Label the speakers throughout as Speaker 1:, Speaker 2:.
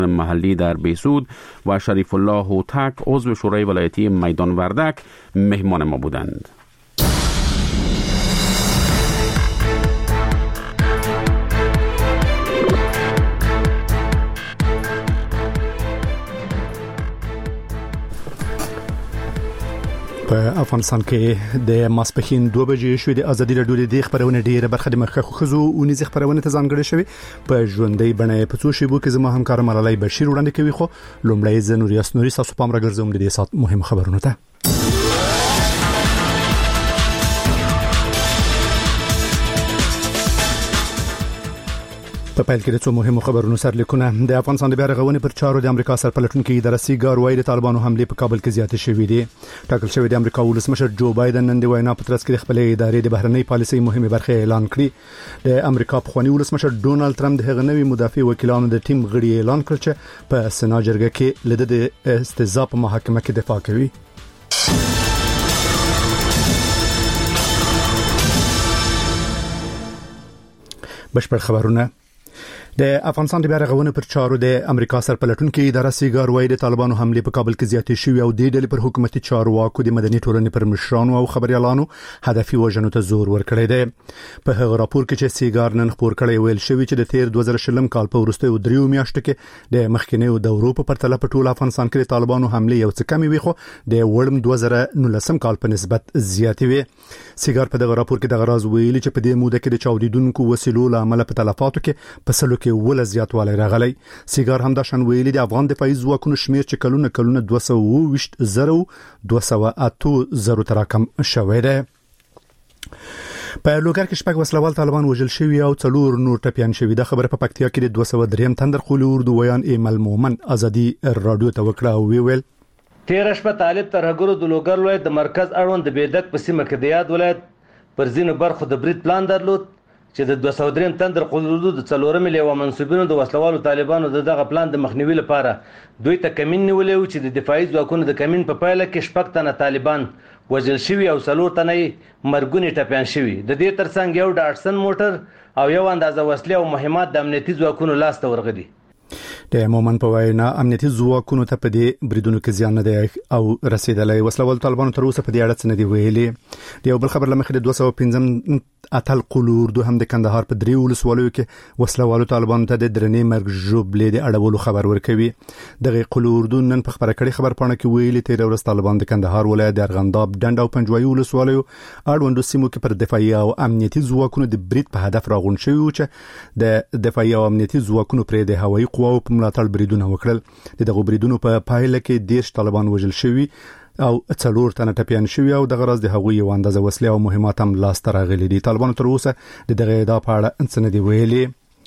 Speaker 1: محلی در بیسود و شریف الله هوتک عضو شورای ولایتی میدان وردک مهمان ما بودند.
Speaker 2: په افغانستان کې د ماسپښین 2 بجې شوې د ازادي راډیو د خبرونه ډیره برخه د مخکخو خزو او نيزي خبرونه ته ځانګړې شوې په ژوندۍ بڼه په څو شیبو کې زما همکار ملالۍ بشیر وړاندې کوي. خو لومړی ز نوري تاسو پام راګرځوم د دې سات مهم خبرونه ته. په پیل کې د څو مهمو خبرونو سرلیکونه. د افغانستان د بیا رغونې پر چارو د امریکا سرپلټونکو اداره سیګار وايي د طالبانو حمله په کابل کې زیاتې شوې دي. ټاکل شوی د امریکا ولسمشر جو بایدن نن د وینا په ترڅ کې خپل ادارې د بهرنۍ پالیسۍ مهمه برخه اعلان کړې. د امریکا پخوانی ولسمشر ډونالد ترامپ د هغه نوي مدافع وکیلانو د ټیم غړي اعلان کړ چې په سنا جرګه کې لید د استهزاء په محاکمه کې دفاع کوي. بشپړ خبرونه. د افغانستان د بیا رغونې پر چارو د امریکا سرپلټونکو اداره سیګار وايي د طالبانو حمله په کابل کې زیاتې شوې او د ډلې پر حکومتي چارواکو د مدني ټولنې پر مشرانو او خبريالانو هدفي وژنو ته زور ورکړی دی. په هغه راپور کې چې سیګار نن خبر کړی ویل شوی چې د تیر 2020 کال په وروستیو 3 میاشتو کې د مخکینیو دورو په پرتله په ټول افغانستان کې د طالبانو حمله یو څه کمی وي خو د وړم 2019 کال په نسبت زیاتې وي. سیګار په دغه راپور کې د غراز ویلي چې په دې موده کې د چاودیدونکو وسیلو لامل په تلفاتو کې په سلو کې ول زیاتوالی راغلی. سیګار هم دا شان ویلي د افغان دفاعي ځواکونو شمیر چې کلونه 220,000 تراکم شوی دی. په لوګر کې شپږ وسلوال طالبان وژل شوی او 4 نور ټپيان شوی. د خبره په پکتیا کې د 203 تندر خولي اردو ویان ایمل مومن ازادي رادیو ته وکړه او ویل
Speaker 3: تیر شپه طالب ترهګرو د لوګر ولایت د مرکز اړوند د بیدک په سیمه کې د یاد ولایت پر ځینو برخو د برید پلان درلود چې د 203 تندر قلودو د 4 مليون منسوبینو د وسلوالو طالبانو دغه پلان د مخنیوي لپاره دوی ته کمین نیولې و چې د دفاعي ځواکونو د کمین په پایله کې شپږ تنه طالبان وژل شوي او 4 تنه مرګونی ټپيان شوي. د دې ترڅنګ یو ډاټسن موټر او یو اندازه وسلې او مهمات د امنیتي ځواکونو لاس ته ورغلي.
Speaker 2: د مومن په وینا امنیتي ځواکونو ته په دې بریدونو کې زیان نه دی او رسیدلې. وسلوال طالبانو تر اوسه په دې اړه څه نه دی ویلي. د یو بل خبر لمخې د 215 اتل قلور دوهم د کندهار په 3 ولسوالیو کې وسلوالو طالبانو ته د درنې مرګ جوړلې د اړولو خبر ورکوي. دغه قلور نن په خبره کړي خبر پاڼه کې ویلي تیر ورځ طالبان د کندهار ولایت د ارغنداب ډنډ او پنجوایي ولسوالیو اړوندو سیمو کې پر دفاعي او امنیتي ځواکونو د برید په هدف راغون شوی و چې د دفاعي او امنیتي ځواکونو پر د هوایي قواو په ملاتړ بریدونه وکړل. دغه بریدونو په پایله کې 10 طالبان وژل شوی او 4 تنه ټپيان شوی او دغه راز د هغوی یو اندازه وسلې او مهمات هم لاس ته راغلي دي. طالبانو تر اوسه دغه ادعا په اړه څه نه دی ویلي.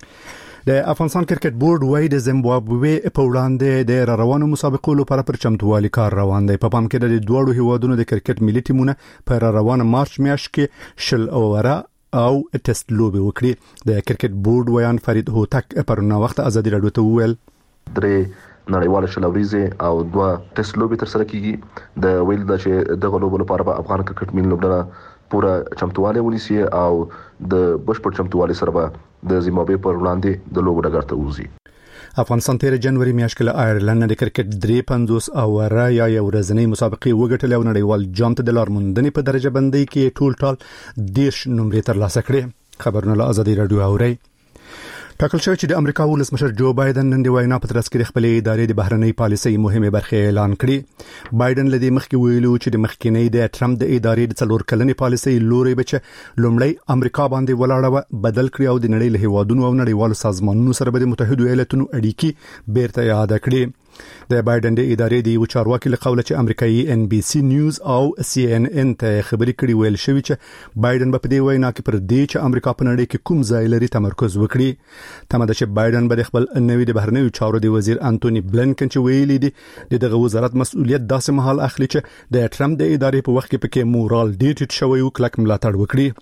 Speaker 2: د افغانستان کرکټ بورډ وايي د زیمبابوې په وړاندې د روانو مسابقو لپاره پر چمتووالي کار روان دی. په پام کې د دوه هیوادونو د کرکټ ملي ټیمونه پر روانه مارچ میاشت کې شل اوره او ټیسټ لوبي وکړي. د کرکټ بورډ ویان فرید هوتک پرونه وخت ازادي راډیو ته وویل
Speaker 4: 3 نړیواله شلوريزه او 2 ټیسټ لوبي تر سره کیږي. د ویل د چې دغه لوبو لپاره به افغان کرکټ ملي لوبډله پورا چمتواله ونیسي او د بشپړ چمتواله سره به د زیمبابوې پر وړاندې د لوبو ډګر ته وځي.
Speaker 2: افغانستان 13 جنوري میاشت کې له آیرلند د کرکټ 350 اوره یا یو ورځنی مسابقې وګټلې او نړیوال جام ته د لار موندنې په درجه بندۍ کې ټول 10 نمرې ترلاسه کړې. خبرونه له ازادي راډیو اوري. ټاکل شوی چې د امریکا ولسمشر جو بایدن نن د وینا په ترڅ کې خپل ادارې د بهرنۍ پالیسۍ مهمه برخه اعلان کړې. بایدن لدی مخکې ویلو چې د مخکینی د ټرمپ د ادارې د 4 کلنې پالیسۍ لوري بچ لومړی امریکا باندې ولاړه بدل کړی او د نړۍ له هیوادونو او نړیوالو سازمانونو سره به د متحده ایالاتونو اړیکې بیرته یاد کړې. د بایدن د ادارې د یو چارواکي له قوله چې امریکایي NBC نیوز او CNN ته خبري کړي ویل شوی چې بایدن په دې وینا کې پر دې چې امریکا په نړۍ کې کوم ځای لري تمرکز وکړي. تمه ده چې بایدن به خپل نوي د بهرنیو چارو د وزیر انټونی بلنکن چې ویلي دي دغه وزارت مسؤلیت داسې مهال اخلي چې د ټرمپ د ادارې په وخت کې پکې مورال ډیټ شوی او کلک ملاتړ وکړي.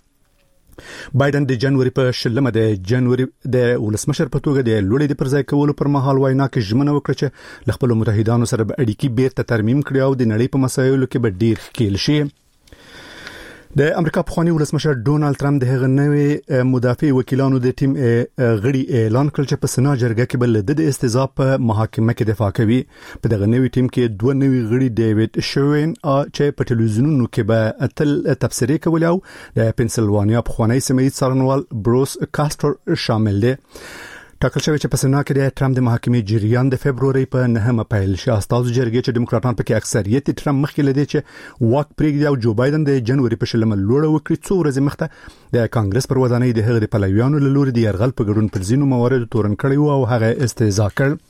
Speaker 2: بایدن د جنوري په 10 د جنوري د ولسمشر په توګه د لوړې د پرځای کولو پر مهال وینا کې ژمنه وکړه چې خپل متحدانو سره به اړیکې بیرته ترمیم کړي او د نړۍ په مسایلو کې به ډیر ښکیل شي. د امریکا پخوانی ولسمشر ډونالد ترامپ د هغه نوې مدافع وکیلانو د ټیم غړي اعلان کړ چې په سنا جرګه کې بل د استضاف په محاکمه کې دفاع کوي. په دغه نوې ټیم کې دوه نوې غړي ډیوډ شوین چې په ټلویزیونونو کې به اتل تبصره کوي او د پنسلوانیا پخوانی سیمه څارنوال بروس کاستر شامل دي. ټاکل شوی چې په سنا کې د ټرمپ د محاکمې جریان د فبرवरी په 9 پیل شي. استاد جرګې چې دیموکراتان پکې اکثریت ټرمپ مخکې لدی چې واک پریږدي او جو بایدن د جنوري په شلمه لوړه وکړي. څو ورځې مخته د کانګرس پر ودانۍ د هغه د پلویانو له لوري د يرغل په ګډون پر ځینو موارد تورن کړی او هغه استهزاء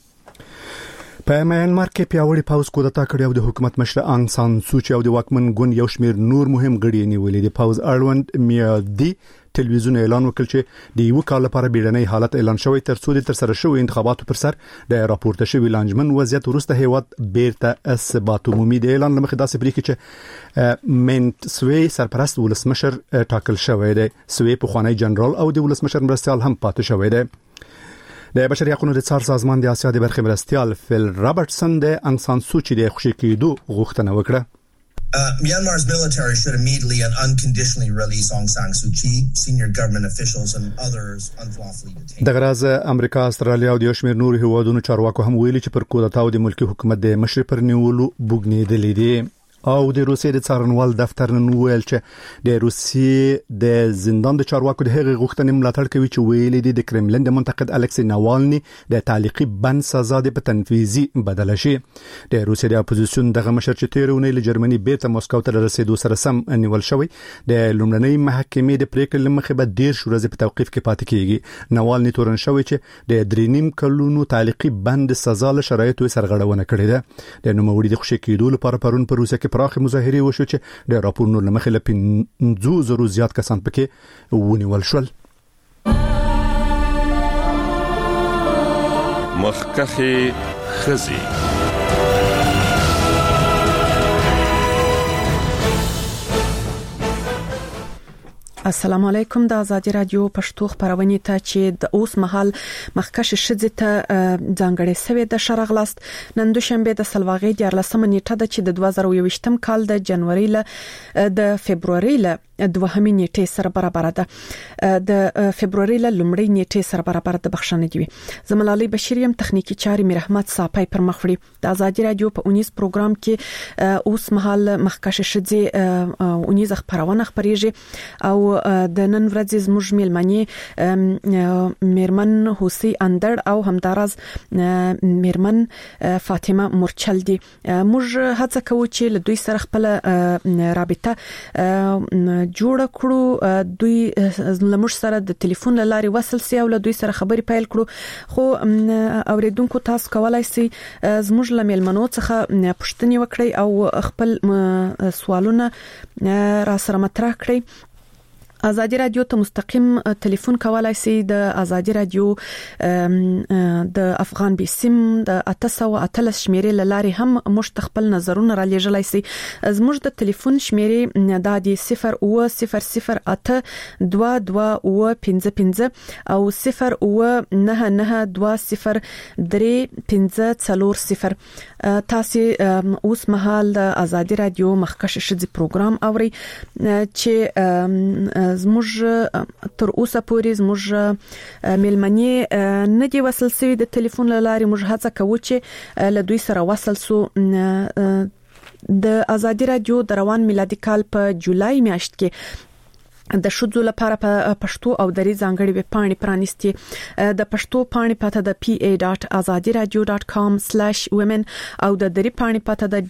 Speaker 2: کړ. په میانمار کې پیاوړی پاوز کودتا کړی او د حکومت مشر آنګ سان سوچي او د واکمن ګوند یو شمیر نور مهم غړي نیولې. د پاوز اړوند میادي ټلویزیون اعلان وکړ چې د یو کال لپاره بیړنۍ حالت اعلان شوی تر څو د ترسره شوی انتخاباتو پر سر د راپورته شوی لانجمن وضعیت وروسته هیواد بیرته ثبات عمومي د اعلان لمخې داسې بریکي چې منت سوی سرپرست ولسمشر ټاکل شوی دی. سوی په خوانی جنرال او د ولسمشر مرستيال هم پاتې شوی دی. د بشري حقوقو د څار سازمان د اسیا د برخې مرستيال فل رابرټسن د آنګ سان سوچي د خوشی کېدو غوښتنه وکړه.
Speaker 5: Myanmar's military should immediately and unconditionally release Aung San Suu Kyi, senior government officials and others unlawfully detained.
Speaker 2: د غراز امریکا، استرالیا او د شمیر نور هیوادونو چارواکو هم ویلي چې پر کودتا او د ملکی حکومت د مشر پر نیولو بوګنیدلې دي. او د روسیې د څارنوال دفتر نن ویل چې د روسیې د زندان د چارواکو د هغې غوښتنې ملاتړ کوي چې ویلي دي د کرملین د منتقد الکسی ناوالني د تعلیقي بند سزا د په تنفيذي بدل شي. د روسیې د اپوزیسیون دغه مشر چې تیرونه له جرمني بیرته مسکو ته رسیدو سره سم نیول شوی د لومړنۍ محکمې د پریکړې لمخې به ډیر شورزه په توقيف کې پاتې کیږي. ناوالني تورن شوی چې د 3.5 کلونو تعلیقي بند سزا له شرایطو سرغړونه کړې ده. د نوموړي د خوشی کېدو لپاره پرون په روسیه کې پراخ مظاهره وشو چې د راپورونو لمخې له 50,000 زیات کسان پکې ونیول شول.
Speaker 6: مخکخي خزي
Speaker 7: السلام علیکم. د آزادی رادیو پښتو خبرونه ته چې د اوس مهال مخکش شذ ته ځانګړې سوي د شرغلاست نن دوشنبه د سلواغې د 14 نیټه د چې د 2023م کال د جنوري له د فبرवरी له دوهمې نیټې سره برابر ده. د فبرवरी له لومړۍ نیټې سره برابر ده. بخښنه دی. زملالي بشیریم تخنیکی چاري میر احمد صاحب پر مخوړي. د آزادی رادیو په 19 پروګرام کې اوس مهال مخکش شذ 19 خبرونه خبريږي او د نن ورځې زموږ میلمنې میرمن حسین اندړ او همدارز میرمن فاطمه مرچل دي. موږ هڅه کوو چې له دوی سره خپل رابطه جوړ کړو. دوی لمر سره د ټلیفون لارې وصل سي او له دوی سره خبري پیل کړو. خو اوریدونکو تاسو کولای سي زموږ لملمنو څخه پوښتنه وکړئ او خپل سوالونه را سره مطرح کړئ. آزادی رادیو ته مستقیم ټلیفون کولای سي. د آزادی رادیو د افغان بسم د 813 شمیرې لاري هم مستقبل نظرونه را لېږلای سي. زموږ د ټلیفون شمیرې د 08008 2255 او 099203540. تاسو اوس مهال د آزادی رادیو مخکش شذ پروګرام اوري چې زموږ تر اوسه پورې زموږ میلمنې نه دی وصل سوي. د ټلیفون لارې موږ هڅه کوو چې له دوی سره وصل سو. د آزادی رادیو د روان میلادي کال په جولای میاشت کې د شذو لپاره په پښتو او دري ځانګړي ویب پاڼې پرانیستي. د پښتو پاڼې پته د pa.azadiradio.com/women او د دري پاڼې پته د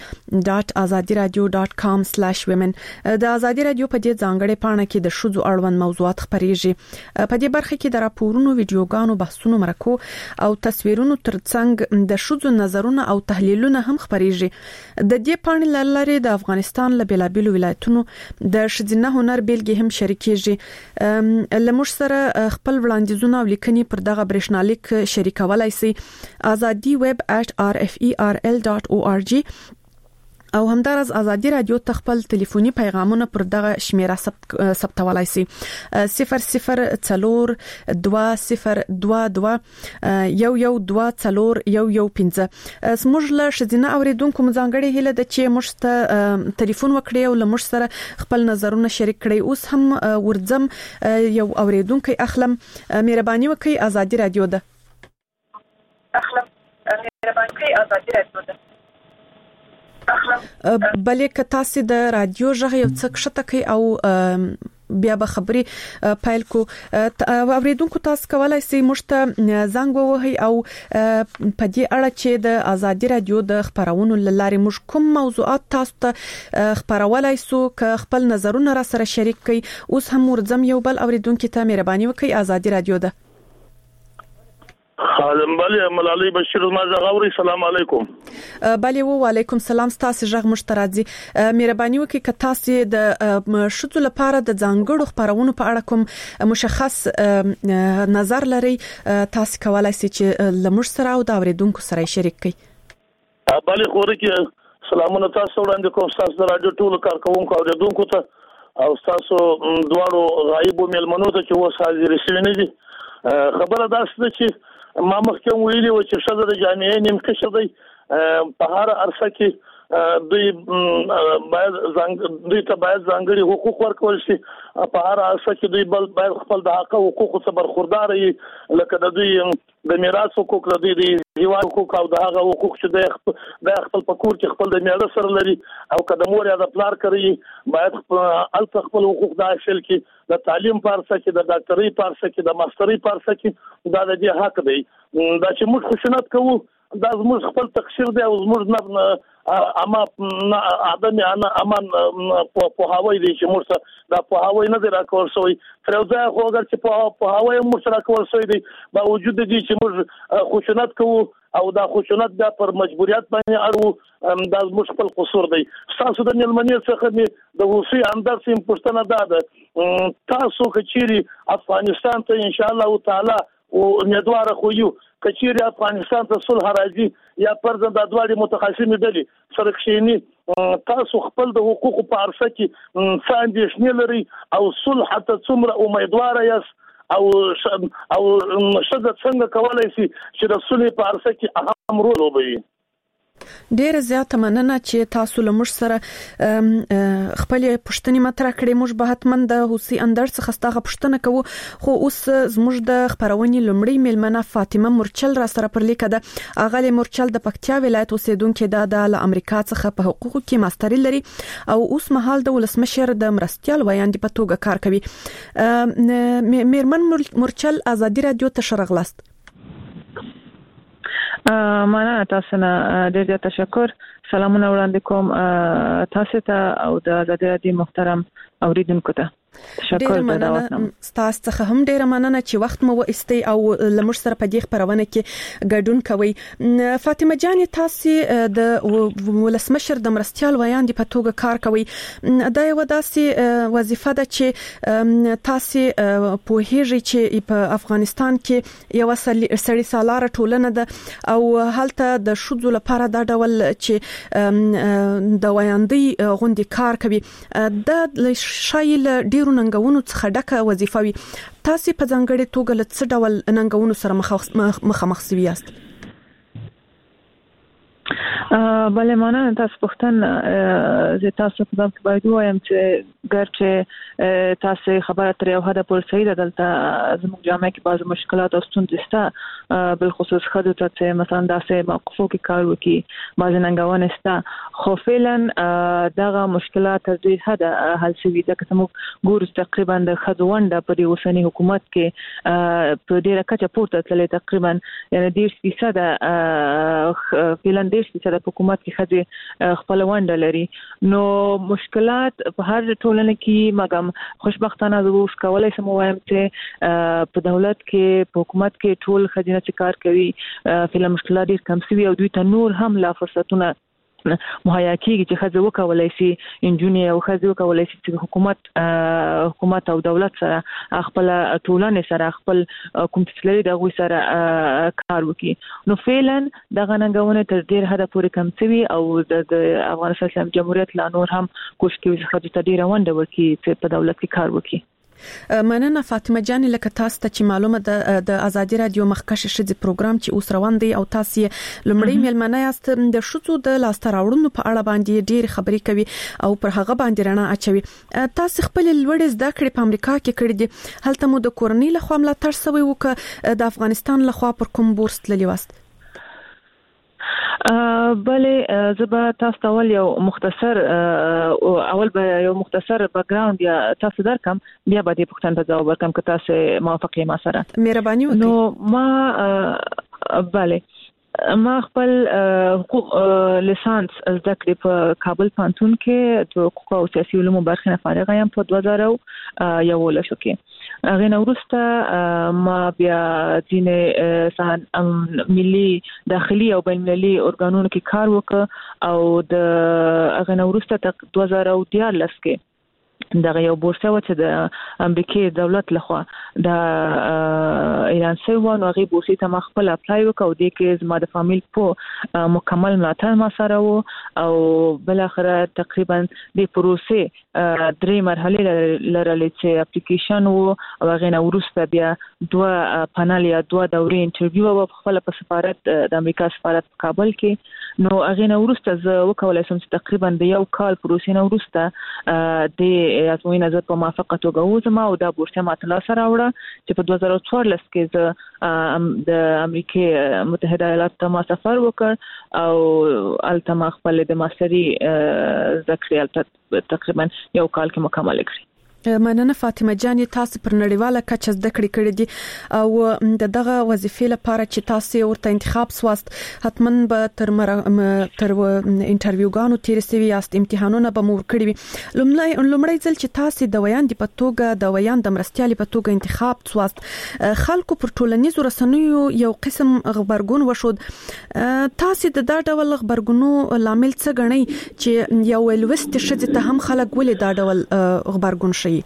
Speaker 7: da.azadiradio.com/women. د آزادی رادیو په دې ځانګړي پاڼه کې د شذو اړوند موضوعات خبريږي. په دې برخه کې د راپورونو، ویډیوګانو، بحثونو، مرکو او تصویرونو ترڅنګ د شذو نظرونه او تحلیلونه هم خبريږي. د دې پاڼې لارې د افغانستان له بیلابیلو ولایتونو د شذینه هنر بیلګې هم شریکېږي. لمر سره خپل وړاندیزونه او لیکنې پر دغه برېښنالیک شریکولای سي. azadi web@rferl.org او همدارز ازادي رادیو تخپل ټلیفوني پیغامونه پر دغه شمیره ثبتولای شي 0042 202 112 زموږ له شذینه اوریدونکو مځانګړي هله د چې مشته ټلیفون وکړي او لمر سره خپل نظرونه شریک کړي. اوس هم ورځم یو اوریدونکو اخلم. مهرباني وکړئ ازادي رادیو ده. بلې که تاسو د رادیو ژغ یو څه کښته کوي او بیا به خبري پایل کو اوریدونکو تاسو کولای شئ مشته زنګ ووهي او په دې اړه چې د ازادي رادیو د خبرونو لارې موږ کوم موضوعات تاسو ته خبرولای شو که خپل نظرونه را سره شریک کړئ. اوس هم ورځم یو بل اوریدونکو ته مهرباني وکړئ ازادي رادیو ده.
Speaker 8: خادم بله ملالي بشیر ما زغوري سلام علیکم.
Speaker 7: بله وعلیکم سلام. تاسو ژغ مشترازي مهرباني وکړئ که تاسو د شذو لپاره د ځانګړو خبرونو په اړه کوم مشخص نظر لري تاسو کولای شئ چې لمر سره او د اوریدونکو سره شریک کړئ.
Speaker 8: بله خوري کې سلامونه تاسو وړاندې کوم. تاسو د رادیو ټول کارکونکو اوریدونکو ته او تاسو دواړو غایب مېلمنو ته چې اوس حاضر شوي نه دي. خبره دا ده چې ما مخکې ویلي و چې شذ د جامعې نیمکشه دی په هر عرصه کې دوی ته باید ځانګړي حقوق ورکول شي. په هر عرصه کې دوی باید خپل د حق او حقوقو څخه برخوردار وي لکه د دوی د میراث حقوق د دوی د هیواد حقوق او د هغه حقوق چې د خپل په کور کې خپل د میراث سره لري او که د مور یا د پلار کوي باید خپل حقوق د حاصل کې د تعلیم په عرصه کې د ډاکټرۍ په عرصه کې د ماسترۍ په عرصه کې دا د دې حق دی. دا چې موږ خشونت کوو دا زموږ خپل تقصیر دی او زموږ نه امان په هواوی دی چې موږ دا په هواوی نه راکول شوی تر ځای خو اگر چې په هواوی موږ راکول شوی دی با وجود دی چې موږ خشونت کوو او دا خشونت دا پر مجبوریت باندې اړو دا زموږ خپل قصور دی. تاسو د ملمنې څخه د وصي اندر سیم پښتنه ده تاسو کچيري افغانستان ته ان شاء الله تعالی او امیدوار خو یو کچيري افغانستان ته صلح راځي یا پرځند د دوړي متخصصین دي سرکشيني تاسو خپل د حقوقو په عرصه کې ساندېشنه لري او صلح ته څومره امیدوار یاست او شذ څنګه کولای شي چې د صلح په عرصه کې اهم رول وبوي.
Speaker 7: ډیر زیات مننه چې تاسو له موږ سره خپل پښتني مطرح کړې. موږ به حتمن د حسي اندر څخه ستاسو پښتنه کوو خو اوس زموږ د خبرونې لمړی ملمنه فاطمه مرچل را سره پر لیکه ده. اغلی مرچل د پکتیا ولایت اوسیدونکو ده د امریکا څخه په حقوقو کې ماستری لري او اوس مهال د ولسمشر د مرستيال ویاندې په توګه کار کوي. میرمن مرچل ازادي رادیو ته شرغلاست.
Speaker 9: مننه تاسو نه ډیر تشکر. سلامونه وړاندې کوم تاسو ته او د ازادي رادیو محترم اوریدونکو ته.
Speaker 7: ډیر مننه تاسو څخه هم ډیر مننه چې وخت مو واستي او لمر سره په دې خبرونه کې ګډون کوي. فاطمه جان تاسو د ولسمشر د مرستيال ویاندې په توګه کار کوي. دا یو داسې وظیفه ده چې تاسو په هیڅ چې په افغانستان کې یو سړی سالار ټولنه ده او هلته د شذو لپاره دا ډول چې د ویاندې غونډې کار کوي دا شایل ډیرو ننګونو څخه ډکه وظیفه وي. تاسو په ځانګړي توګه له څه ډول ننګونو سره مخامخ شوي یاست؟
Speaker 9: بله مننه تاسو پښتون زه تاسو په دغه باید وایم چې ګرچه تاسو خبره تر یو حد پورې صحیح ده دلته زموږ جامعه کې بعض مشکلات او ستونزې شته بل خصوص خدو ته مثلا داسې موقفو کې کار وکړي بعض ننګونې شته خو فعلا دغه مشکلات تر دې حد حل شوي ده که موږ ګورو تقریبا د خدو ونده په اوسنی حکومت کې په ډیره کچه پورته تللی تقریبا یعنی 10% فعلا 10% په حکومت کې خدي خپل ونده لري. نو مشکلات په هر ټولنه کې مګم خوشبختانه زوس کولای سم وایم چې په دولت کې په حکومت کې ټول خدینه چې کار کوي فعلا مشکلات ډیر کم شوي او دوی ته نور هم لا فرصتونه مهیا کیږي چې خځه وکولای شي انجونی او خځه وکولای شي چې حکومت او دولت سره خپل ټولنې سره خپل کوم څه لري دغه سره کار وکړي. نو فعلا دغه ننګونه تر ډیر حد پورې کم شوی او د افغانستان اسلامي جمهوریت لا نور هم کوشش کوي چې خځه ډیره ونده وکړي چې په دولت کې کار وکړي.
Speaker 7: مننه فاطمه جان لکه تاسو ته چې معلومه د ازادي رادیو مخکش شذ پروګرام چې اوس روان دی او تاسو لمړی ملمنه یاست د شذو د لاستراوړنو په اړه باندې ډیر خبرې کوي او پر هغه باندې رڼا اچوي. تاسو خپل لوړ زده کړې په امریکا کې کړې دي، هلته مو د کورنۍ لخوا ملاتړ شوی وک د افغانستان لخوا پر کوم بورس تللی واست؟
Speaker 9: بله زبا تاسو ته یو مختصر بیک گراوند یا تاسو درکم بیا به دې پوښتنه ته جواب ورکړم که تاسو موافق یې ما سره.
Speaker 7: مهرباني وکړئ.
Speaker 9: نو ما خپل حقوق لیسانس زده کړې په کابل پوهنتون کې د حقوق او سیاسي علومو برخې نه فارغه یم په 2011 کې. هغه نو وروسته ما بیا ځینې ملي داخلي او بین المللي ارګانونو کې کار وکړ او د هغه نو وروسته 2014 کې دغه یو بورسه و چې د امریکای دولت لخوا د ایران سره نو هغه بورسې ته خپل اپلای وکاو د کې زما د فامیل په مکمل ملاتړ ما سره و او بل اخر تقریبا د پروسې 3 مرحله لرلې چې اپلیکیشن و او هغه نو وروسته بیا 2 پانل یا 2 دورې انټرویو و خپل په سفارت د امریکا سفارت کابل کې. نو هغه نو وروسته زه وکولای شم چې تقریبا د یو کال پروسې نو وروسته د ازموینې نظر په موافقه توګه وزما او دا بورسه ماته لا سره راوړه چې په 2014 کې زه د امریکای متحده ایالات ته سفر وکړ او الته خپل د ماستری ذکر تقریبا یو کال کې مکمل کړی.
Speaker 7: مننه فاطمه جان، تاسو پر نړیواله کچه زده کړې کړې دي او دغه وظیفې لپاره چې تاسو ورته انتخاب سواست حتمن به تر انټرویوګانو تیر سوي یاست، امتحانونه به مور کړی وي. لومړی ځل چې تاسو د ویان د پتوګه د ویان د مرستيالي پتوګه انتخاب سواست، خلکو پر ټولنیزو رسنیو یو قسم خبرګون وشود. تاسو د دا ډول خبرګونو لامل څه غنئ چې یو لوست شته ته هم خلک ولې دا ډول خبرګون شي؟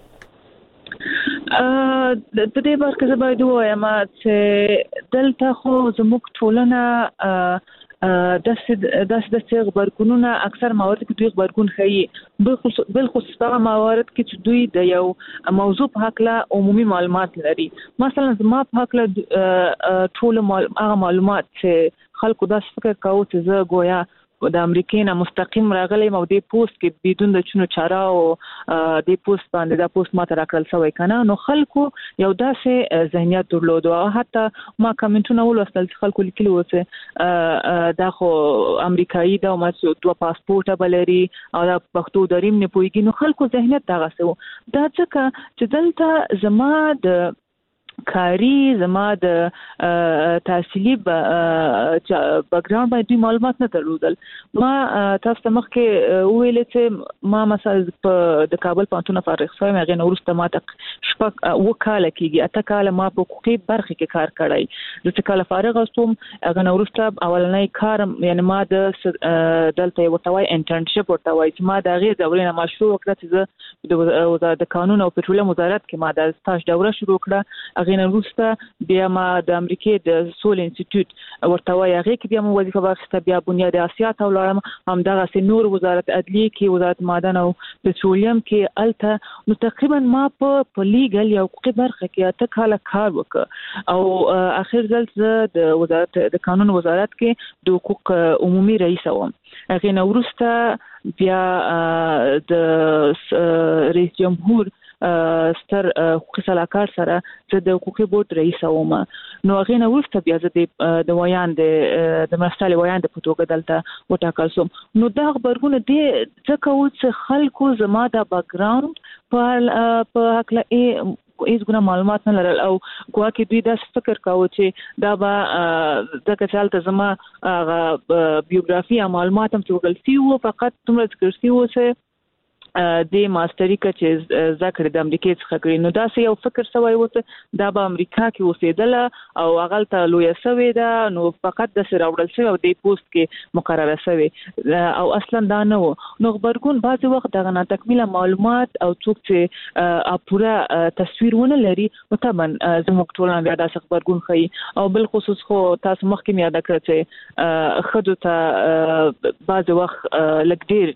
Speaker 9: د دې برخه زه باید وایم چې دلته خو زموږ ټولنه داسې خبرګونونه اکثر موارد کې دوی خبرګون ښیي، بل خصوص هغه موارد کې چې دوی د یو موضوع په حق له عمومي معلومات لري. مثلا زما په حق له ټول هغه معلومات چې خلکو داسې فکر کوي چې زه گویا د امریکای نه مستقیم راغلی او د پوسټ کې بدون د چونو چاره او د پوسټ باندې د پوسټ ماته راکړل شوی کنه. نو خلکو یو داسې ذهنیت درلود او حتی ما کمنټونه ولوستل چې خلکو لیکلي و چې دا خو امریکایي دا ما دوه پاسپورټه بلري او دا پښتو دریم نه پويږي. نو خلکو ذهنیت دغه څه دا ځکه چې دلته زما د کاری زما د تحصیلي بیک گراوند باندې معلومات نه درلودل. ما تاسو ته مخکې ویل چې ما مثلا د کابل پوهنتون فارغ شوم، هغه نو وروسته ما ته وکاله کیږي اته کال ما په حقوقي برخه کې کار کړی. د کال فارغ اوسم هغه نو وروسته اولنۍ کار یعنی ما د دلته وټوي انټرنشپ ورتوي چې ما د غیر دورې نه مشروع وکړه چې د قانون او پټرولیم وزارت کې ما د سټاژ دوره شروع کړه. هغه نو وروسته بیا ما د امریکای د سول انسټیټیوټ ورتوي هغه کې بیا مو وظیفه واخیسته، بیا بنیاد اسیا ته ولاړم هم دغه نور وزارت عدلیه کې وزارت معدن او پټرولیم کې الته. نو تقریبا ما په لیګل یا حقوقي برخه کې اته کال کار وکړ او اخر ځل د وزارت د قانون وزارت کې د حقوق عمومي رئیس وم. هغه نو وروسته بیا د رئیس جمهور ستر حقوقي صلاحکار سره چې د حقوقي بورډ رئیس وم. نو هغه نو وروسته بیا د ویان د مرستيالي ویان د پټوګه دلته وټاکل شوم. نو دا خبرونه دي ځکه چې خلکو زما د بیک گراوند په حق له هیڅ ګونه معلومات نه لرل او ګواکې دوی دا فکر کاوه چې دا به د کچالت زما بیوګرافي او معلومات هم توګل سی وو، فقط تمره ذکر سی وو چې د ماستری کې ذکر د امریکای څخه کړی نو دا یو فکر سوی وته دا به امریکا کې اوسېدل او هغه ته لوی سوی دا نو فقط د سره وړل شوی او د پوسټ کې مقرره شوی او اصلا دا نه و نو خبرګون بعض وخت دغه ناتکمیله معلومات او څوک چې پوره تصویر ونه لري نو طبعا زموږ ټولنه بیا د خبرګون خي او بل خصوص خو تاسو مخکې یاد کړئ چې خدو ته بعض وخت لګډیر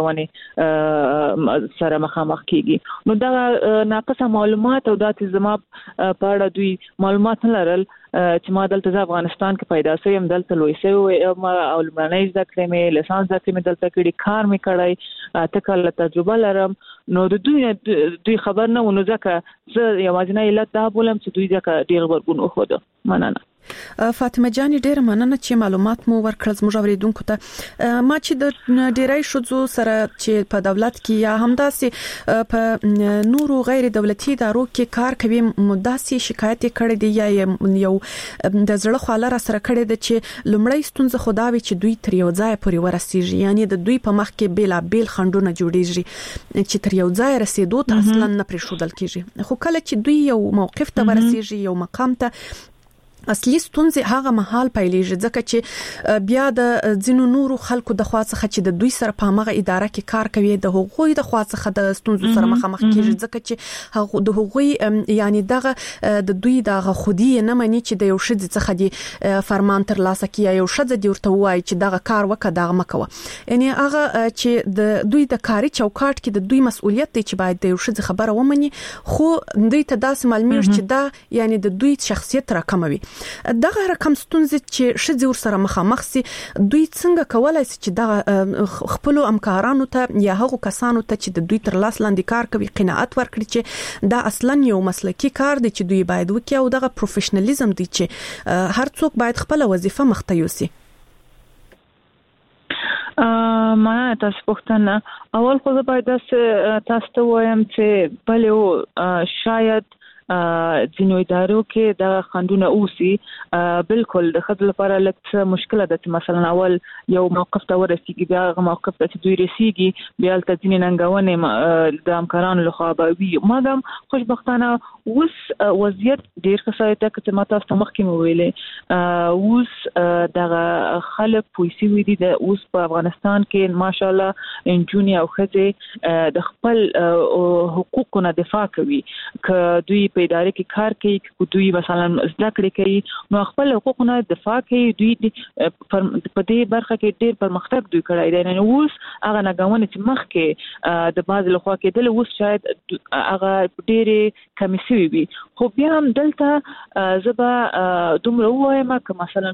Speaker 9: څنګهونه سره مخامخ کیږي نو دا ناقصه معلومات او د زما په اړه دوی معلومات نه لرل چې ما دلته افغانستان کې پیدا شوم دلته لوی شوی ما علمانه ذکر مې لسان ذکر مې دلته کړی کار مې کړی تکل تجربه لرم نو دوی خبر نه ونه ځکه زه یوازینی علت دا بولم چې دوی ځکه ډیر ورګون خو مننه
Speaker 7: فاطمه جان ډیر مننه چې معلومات مو ورکړل زموږ اوریدونکو ته ما چې د ډیرای شوزو سره چې په دولت کې یا همداسې په نورو غیر دولتي ادارو کې کار کوي مداسي شکایت کړي دی یا یو د زړه خاله را سره کړي دی چې لمړی ستونزه خداوي چې دوی تر یو ځای پورې ورسیږي یعنی د دوی په مخ کې بیل خندونه جوړیږي چې تر یو ځای رسیدو ته اصلا نه پرېښودل کیږي خو کله چې دوی یو موقف ته ورسیږي یو مقام ته اصلي ستونزې هغه محل پیلېږي ځکه چې بیا د ځینو نورو خلکو د خوا څخه چې د دوی سره په هغه اداره کې کار کوي د هغوی د خوا څخه د ستونزو سره مخامخ کیږي ځکه چې هغه د هغوی یعنی دغه د دوی دغه خودي نه مانی چې د یو شذ څخه دی فرمان تر لاسه کیه یو شذ دی ورته وایي چې دغه کار وکړه دغه مکوه یعنی هغه چې د دوی د کاري چوکاټ کې د دوی مسؤلیت دی چې باید د یو شذ خبره ومني خو دوی ته داسې معلومیږي چې دا یعنی د دوی شخصیت راکموي دغه رقم ستونزې چې شذ ور سره مخامخ سي دوی څنګه کولای شي چې دغه خپل همکارانو ته یا هغو کسانو ته چې د دوی تر لاس لاندې کار کوي قناعت ورکړي چې دا اصلا یو مسلکی کار دی چې دوی باید وکړي او دغه پروفیشنالیزم دی چې هر څوک باید خپل وظیفه مخته یوسي
Speaker 9: ما تاسو پوښتنه اول خو باید تاسو ته وایم چې بلې شاید ځینو ادارو کې د خندونه اوسي بالکل د خدای لپاره لکه مشکله ده چې مثلا اول یو موقف ته ورسیږي بیا هغه موقف ته دوی رسیږي بیا تل ځینې ننګونې د همکارانو لخوا به وي مادام خوشبختانه اوس وضعیت ډیر ښه شوی دی چې ما تاسو مخکې مو ویلې اوس دغه خلک پولیسي وي دي د اوس په افغانستان کې ماشاءالله انجونی او خځې د خپل حقوقونو دفاع کوي ک دوی په ادارې کې کار کوي دوی مثلا زده کړې کوي نو خپل حقوقونه دفاع کوي دوی په دې برخه کې ډېر پرمختګ دوی کړی دی نو اوس هغه ناګوونه چې مخکې د باز لخوا کېدل اوس شاید هغه ډېرې کمی شوي وي خو بیا هم دلته زبا دومره وایم چې مثلا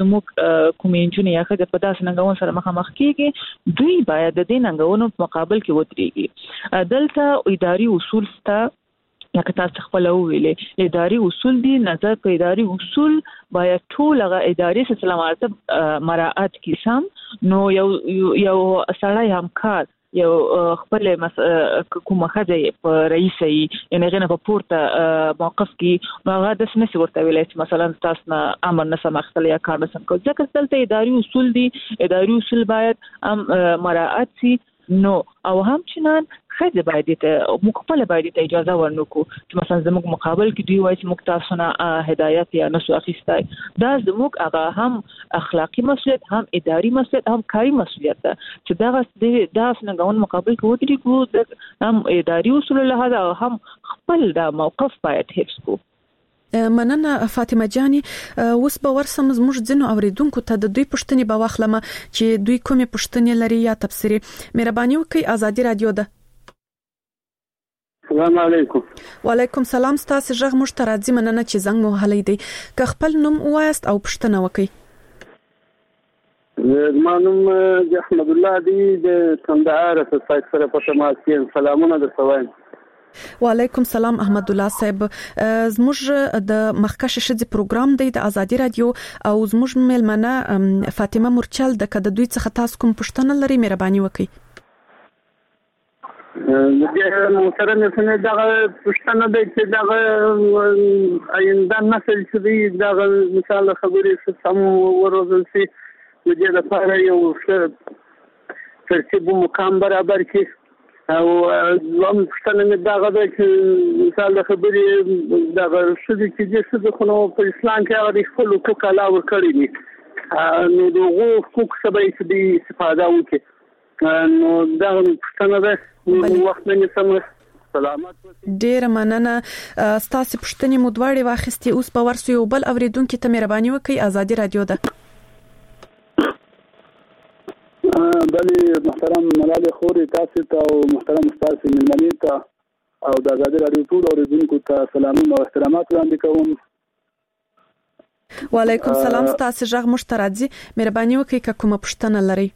Speaker 9: کوم انجونی یا خدای په داسې ناګون سره مخامخ کېږي دوی باید د دې ناګونو په مقابل کې ودرېږي دلته اداري اصول ته یا که تاسو خپل ویلې اداري اصول دي نظر په اداري اصول باید ټول هغه اداري سلسله مراتب مراعات کی سم نو یو سړی همکار یو خپل کومه خځه په رئیسي یعنی غنه په پورته موقف کې هغه د سمسي ورته ویلې چې مثلا تاسو نه امر نه سمختل یا کار نه سم کو ځکه دلته اداري اصول دي اداري اصول باید مراعات شي نو او هم چنان خځه باید ته مقبل باید ته اجازه ورنکو چې مثلا زموږ مقابل کې دوی وایي چې موږ تاسو نه هدایت یا نسو اخیستای دا زموږ هغه هم اخلاقی مسؤلیت هم اداري مسؤلیت هم کاري مسؤلیت ده چې دا څنګه مقابل کې ودرېږو هم اداري اصول له هدا هم خپل دا موقف باید حفظ کو
Speaker 7: مننه فاطمه جانی اوس به ورسم زموږ ځینو اوریدونکو ته د دوی پوښتنې به واخلم چې دوی کومې پوښتنې لري یا تفسیری مهرباني وکړئ ازادي رادیو ده
Speaker 10: السلام علیکم
Speaker 7: وعلیکم سلام ستاسو ژغ موږ ته راځي مننه چې زنګ مو هلې دی که خپل نوم وایست او پوښتنه وکړئ
Speaker 10: زما نوم احمد الله دی د کندهار څخه سره په تماس یم سلامونه درته وایم
Speaker 7: وعلیکم سلام احمد الله صاحب زموږ د مخکشه شذ پروګرام دی د ازادي رادیو او زموږ ملمنه فاطمه مورچل د کده دوی څخه تاسو کوم پوښتنه لري مهرباني وکړئ
Speaker 10: د محترم سره دغه پښتنه د چې دغه آینده نسل چې دی دغه مثال خبرې سم وروزل شي د دې لپاره یو څه ترتیب مقام برابر کړي او زموږ پښتنه دغه د مثال د خبرې دغه شدي چې څه خو نو په اسلام کې هغه خپل حقوق علاوه کړی دي نو دغه حقوق سبا چې دی استفاده وکړي نو دغه پښتنه ده وخت نه سم سلامات
Speaker 7: ډیر مننه ستاسو پښتنې مو دواړي واخستي اوس په ورسو یو بل اوریدونکو ته مهرباني وکړئ ازادي رادیو ده
Speaker 10: بلی محترم ملال خوري تاسو ته او محترم استاد ملمنی ته او د آزادي رادیو ټول اوریدونکو ته سلامونه او احترامات وړاندې کوم.
Speaker 7: وعلیکم السلام تاسو ژغ مشترکزي مهرباني وکړئ که کومه پوښتنه لرئ.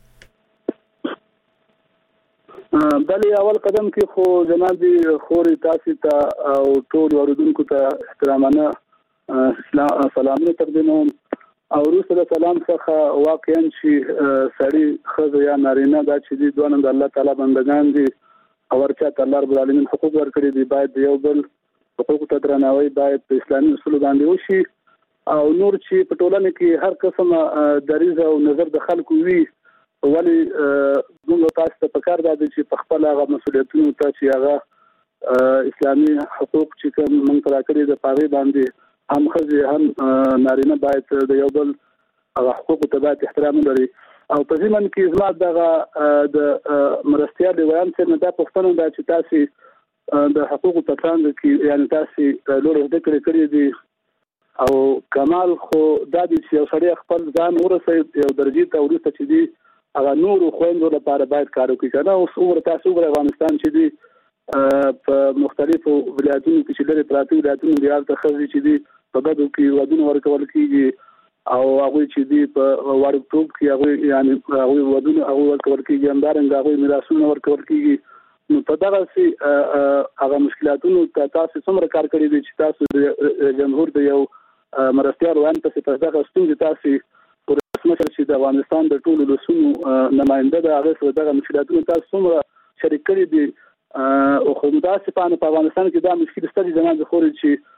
Speaker 10: بلی اول قدم کې خو جناب خوري تاسو ته او ټول اوریدونکو ته احترامانه سلامونه تقدیموم او وروسته د سلام څخه واقعا چې سړی خزه یا نارینه دا چې دی دوه د الله تعالی بندگان دي او ورچا الله رب العالمین حقوق ورکړي دي باید یو بل حقوق ته درناوی باید په اسلامي اصول باندې وشي او نور چې په ټولنه کې هر قسمه دریځ او نظر د خلکو وي ولی موږ تاسو ته پکار دی چې په خپل هغه مسولیتونو ته چې هغه اسلامي حقوق چې کوم موږ راکړي د پاره باندې هم خزه هم نارینه باید د یو بل حقوق ته باید احترام لري او په ځمن کې زما د مرستيال ویان څخه دا پښتنه دا چې تاسو د حقوق په څنګه کې یعنی تاسو لور د کړی دي او کمال خو دا چې یو سړی خپل ځان ورسې یو درجه ته ورسته چې دی هغه نور خويندو لپاره باید کار وکړي کنه او ور تاسو ور افغانستان چې دی په مختلفو ولایتونو کې چې لري پراتی ولایتونو دی حالت خزي چې دی په دغه کې ودونه ورکول کیږي او هغه چې دی په ورکوټ کې هغه یعنی هغه ودونه هغه ورکول کیږي همدارنګه هغه میراثونه ورکول کیږي نو په دغه سي هغه مشکلاتونو ته تاسو څومره کار کړی دي چې تاسو د جمهور د یو مرستيال وان په څیر دغه ستونزې تاسو پر رسمي چې د افغانستان د ټولو لسونو نماینده د هغه سره دغه مشکلاتونو تاسو څومره شریک کړی دي او خو مداسې په افغانستان کې دا مشکل ستاسو زموږ د خوري چې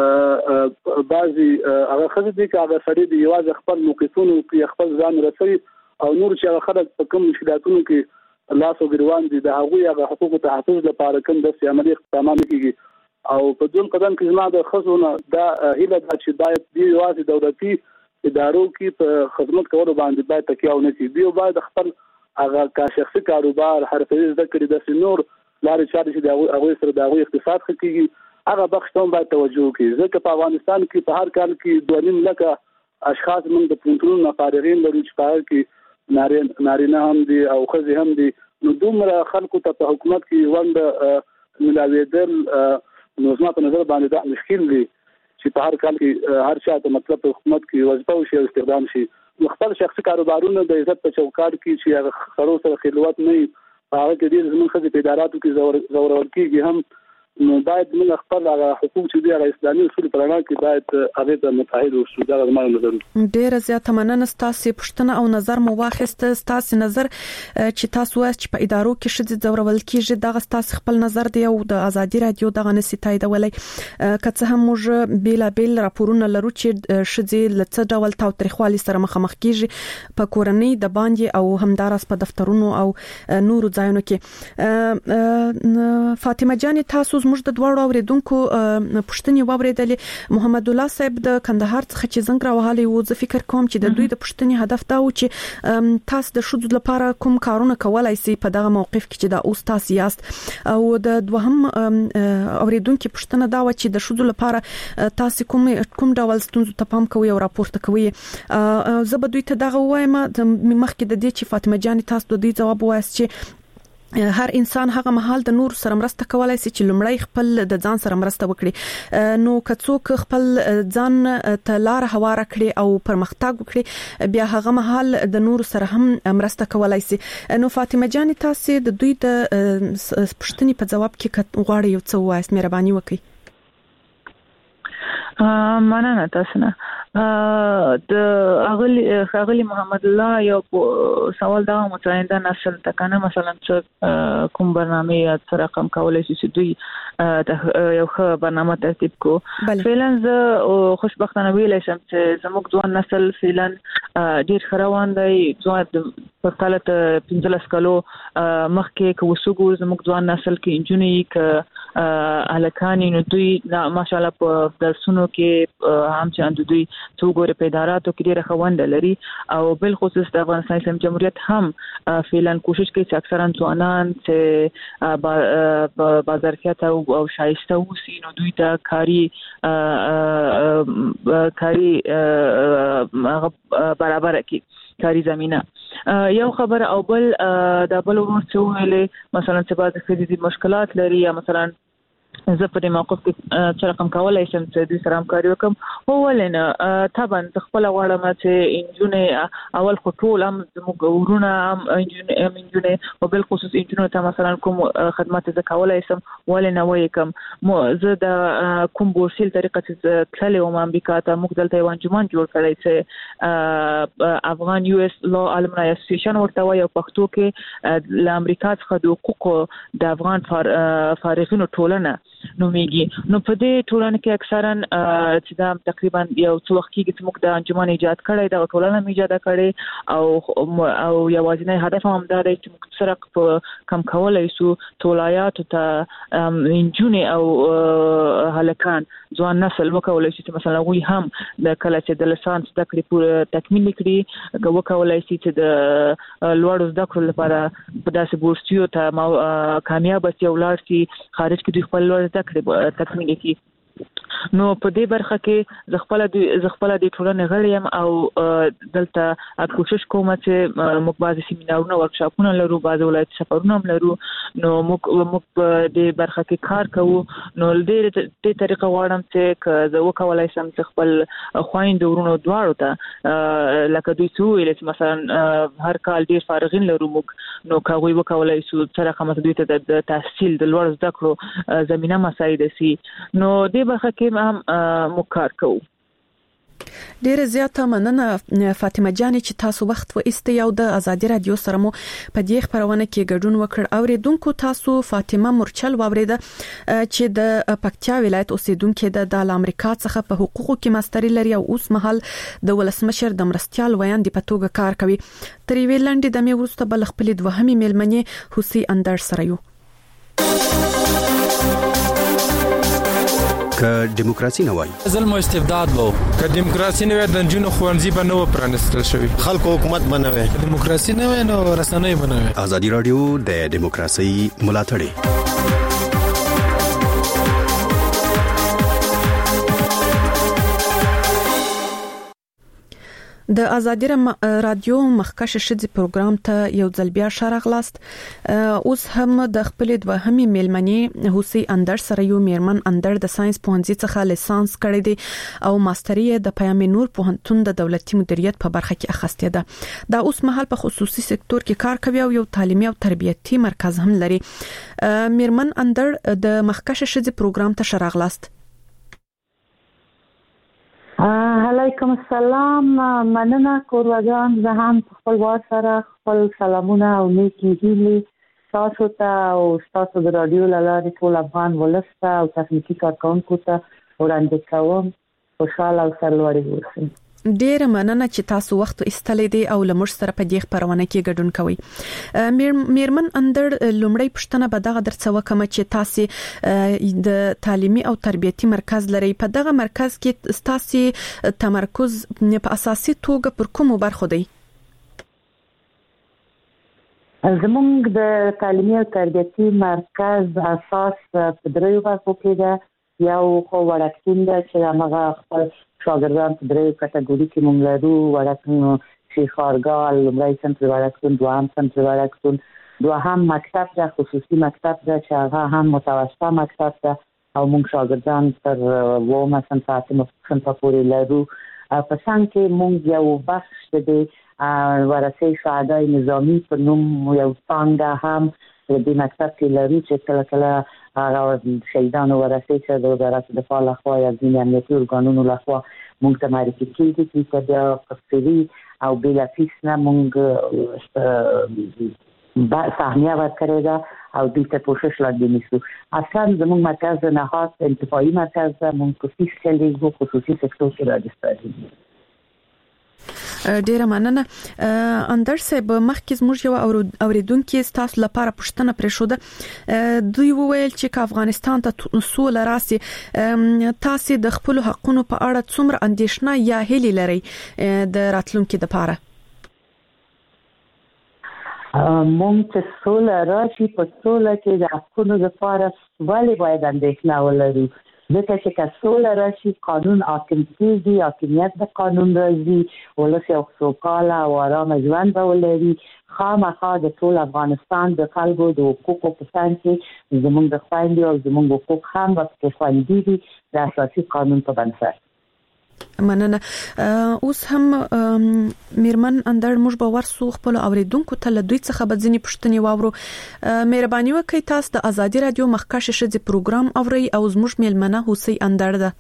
Speaker 10: بعضي هغه خزه دي چې هغه سړي دی یوازې خپل موقفونو کې خپل ځان رسوي او نور چې هغه خلک په کوم مشکلاتونو کې لاس او ګریوان دي د هغه حقوقو تحفظ لپاره کوم د عملي اقدامات کیږي او په دوم قدم کې زما د خزونه دا هیله ده چې باید دی یوازې دولتي ادارو کې په خدمت کولو باندې باید تکیه ونه کړي دی باید خپل هغه کا شخصي کاروبار حرفي زده کړي د سنور لارې چارې چې د هغه سره د هغه اقتصاد خکېږي هغه بخښ ته باید توجه وکړي ځکه په افغانستان کې په هر کال کې 2.5 لک اشخاص موږ د پونترونو فارغین لرو چې په کې نارینه هم دي او خزي هم دي نو دومره خلکو ته په حکومت کې وند ملاویدل نو زما په نظر باندې دا مشکل دی چې په هر کال کې هر چا ته مطلب په حکومت کې وظیفه او شی استخدام شي خپل شخصي کاروبارونه د عزت په چوکاټ کې چې هغه خرو سره خلوت نه هغه کې د زمون خزي په اداراتو کې زورور کېږي هم نو باید موږ خپل حقوق چې د اسلامي اصول پر اړه کې باید هغه ته متحد اوسو دا زموږ نظر
Speaker 7: ډیر زیات مننه ستاسو پښتنه او نظر مو واخیسته ستاسو نظر چې تاسو وایي چې په ادارو کې شې زورول کېږي دا ستاسو خپل نظر دی او د ازادي رادیو دغه نسیتای دا ولای کڅه هم موږ بیل راپورونه لرو چې شې لڅ ډول تاوتریخوالي سره مخامخ کېږي په کورنۍ د باندې او همدارس په دفترونو او نورو ځایونو کې فاطمه جان تاسو موږ د دوړو اوریدونکو پښتني واوریدلې محمد الله صاحب د کندهار څخه چې زنګ راوهالي و زه فکر کوم چې د دوی د پښتني هدف دا و چې تاسو د شذ لپاره کوم کارونه کولای شي په دغه موقف کې چې دا اوس تاسو یاست او د دوهم اوریدونکو پښتنه دا و چې د شذ لپاره تاسو کوم ډول ستونزو ته پام کوئ او راپورته کوئ زه به دوی ته دغه وایم مخکې د دې چې فاطمه جان تاسو د دې جواب وایست چې هر انسان هغه مهال د نور سره مرسته کولای شي چې لمړی خپل د ځان سره مرسته وکړي نو کڅوک خپل ځان ته لار هواره کړي او پرمختګ وکړي بیا هغه مهال د نور سره هم مرسته کولای شي نو فاطمه جان تاسو د دوی د پښتني په جواب کې غواړئ یو څه وایست مهرباني وکړئ
Speaker 9: مننه تاسو نه د اغلی محمد الله یو سوال دا متعینده نسل تکنه مثلا کوم برنامه یا رقم کولای شي چې دوی یو ښه برنامه ترتیب کو فعلا زه خوشبختانه ویلای شم چې زموږ ځوان نسل فعلا ډیر خروان دی په کال 15 کالو مخکې کو وسوګو زموږ ځوان نسل کې انجونی ک الکانی نو دوی ماشاءالله په درسونو کې هم چې دوی څوګوري په اداراتو کې ډېر خوند لري او بل خصوص د افغانستان اسلامي جمهوریت هم فعلا کوشش کوي چې اکثرا ځوانان چې بازارکیت او شایسته وسی نو دوی ته کاری برابر کی کاری زمينه یو خبر او بل د بل ورڅ ویلې مثلا چې بعض فزیکي مشکلات لري یا مثلا زه په دې موقف کې چې رقم کولای شم چې د سره همکاري وکم هو ولنه طبعا خپل غواړم چې انجونې اول خطول هم زموږ ورونه هم انجونې او بل خصوص انجونې ته مثلا کوم خدمات زه کولای شم ولنه وکم زه د کوم بورسیل طریقه چې تللی وم امریکا ته موږ دلته یو انجمن جوړ کړی چې افغان یو اس لا الومنای اسوسییشن ورته وایي او پښتو کې د امریکا څخه د حقوقو د افغان فارغینو ټولنه نومیږي نو په دې ټولنه کې اکثرا چې دا تقریبا یو څو وخت کې چې موږ د انجمن ایجاد کړی دا ټولنه ایجاد کړي او یوازینی هدف هم دا دی چې موږ سره په کم کولای شو ټولایات ته انجونې او هلکان ځوان نسل وکولای شي چې مثلا وی هم د کله چې د لسانس د کړي پوره تکمیل کړي وکولای شي چې د لوړ زده کړو لپاره په داسې بورسیو ته کامیاب شي او لاړ شي خارج کې دوی خپل لوړ زده کړې تکمیل کړي نو په دې برخه کې ز خپل د ټولنې غړي يم او دلته کوشش کوم چې موږ بعضی سیمینارونه ورکشاپونه لرو بعضی ولایت سفرونه هم لرو نو موږ په دې برخه کې کار کوو نو دې طریقه غواړم چې زه وکولای شم چې خپل خويند ورونو دواړو ته لکه دوی څو ویل مثلا هر کال ډیر فارغین لرو موږ نو کوي وکولای شو چې رقم دوی ته د تحصیل د لوړ زده کړو زمينه مساعده سي نو دې برخه کې هم مکار کوو
Speaker 7: ډیر زیاته مننه فاطمه جان چې تاسو وخت و استیاو د ازادي رادیو سره مو په دې خبرونه کې ګډون وکړ اوریدونکو تاسو فاطمه مرچل واوریده چې د پکتیا ولایت اوسیدونکو د امریکا څخه په حقوقو کې ماستری لري او اوس مهال د ولسمشر د مرستيال ویاندې په توګه کار کوي تر ویلندې د مې ورسته بل خپل دوهمي میلمنې حسین اندر سره یو
Speaker 11: که دیموکراسي نه وای
Speaker 12: ظلم او استبداد وو که دیموکراسي نه وای د جنونو خوانزي به نو پرانستل شوی
Speaker 13: خلکو حکومت بنوي
Speaker 12: دیموکراسي نه وای نو رسنۍ بنوي
Speaker 11: ازادي رادیو د دیموکراسي ملاتړ
Speaker 7: د ازادي رادیو مخکشه شدي پروګرام ته یو ځل بیا شارغلاست اوس هم د خپل دوهمي میلمنې حسین اندر سره یو میرمن اندر د ساينس پوهنځي څخه لیسانس کړی دی او ماستری د پیام نور پوهنتون د دولتي مدیریت په برخه کې اخیسته ده دا اوس مهال په خصوصي سکتور کې کار کوي او یو تعلیمي او تربیتي مرکز هم لري میرمن اندر د مخکشه شدي پروګرام ته شارغلاست
Speaker 14: علیکم السلام مننه کورواجان زه هم خپل وار سره خپل سلامونه او نیکی هیلې تاسو ته او تاسو د رادیو لاره ټول افغان ولسته او تخنیکی کارکونکو ته وړاندې کوم خوشاله او سرلوړي اوسئ
Speaker 7: ډیر مننه چې تاسو وخت استلې دي او لمر سره په دې خبرونه کې ګډون کوي میرمن اندر لومړی پښتنه به دغه درڅو کوم چې تاسو د تعلیمي او تربیتي مرکز لري په دغه مرکز کې تاسو تمرکز په اساسي توګه پر کومو برخو دی
Speaker 14: زمونږ د تعلیمي او تربیتي مرکز اساس په دریو برخو کې ده یو خو وړاندې ده چې هغه خپل شاګردان په درې کټګوري کې موږ لرو وړاندې شیخارګال لومړی سنټر وړاندې دوهم سنټر وړاندې دوهم مکتب ده خصوصي مکتب ده چې هغه هم متوسطه مکتب ده او موږ شاګردان تر وومه سنټر پورې لرو په څنګ کې موږ یو بخش د ورثه شهدای نظامی په نوم یو څنګه هم د مکتب کې لرو چې کله کله هغه شهیدانو ورثه چې د وزارت دفاع لخوا یا ځینې امنیتي ارګانونو لخوا موږ ته معرفي کیږي چې د قصري او بلا فیس نه موږ سهمیه ورکړې ده او دوی ته کوشش لاندې نیسو اصلا زموږ مرکز نهاد انتفاعي مرکز ده موږ په فیس کې خصوصي سکتور کې راجستر دي
Speaker 7: ډیره مننه اندر صاحب. مخکې زموږ یو اوریدونکو تاسو لپاره پوښتنه پرې شو ده. دوی وویل چې افغانستان ته سوله راسي، تاسو د خپل حقونو په اړه څومره اندېښنه یا هیله لري د راتلونکو لپاره؟
Speaker 14: مونږ چې سوله راشي، په سوله کې د حقونو لپاره ولې باید اندېښنه ولرو؟ ځکه چې که سوله راشي، قانون حاکم کېږي، حاکمیت د قانون راځي، ولس یو سوکاله او آرامه ژوند به ولري. خامخا د ټول افغانستان د خلکو د حقوقو په څنګ کې زموږ د خوندي او زموږ حقوق هم په خوندي دي د اساسي قانون په بنسټ.
Speaker 7: مننه. اوس هم میرمن اندر موږ به ورسو خپل اوریدونکو ته له دوی څخه به ځینې پوښتنې واورو. مهرباني وکړئ تاسو د ازادي رادیو مخکښ شذ پروګرام اوري او زموږ میلمنه حسین اندر ده.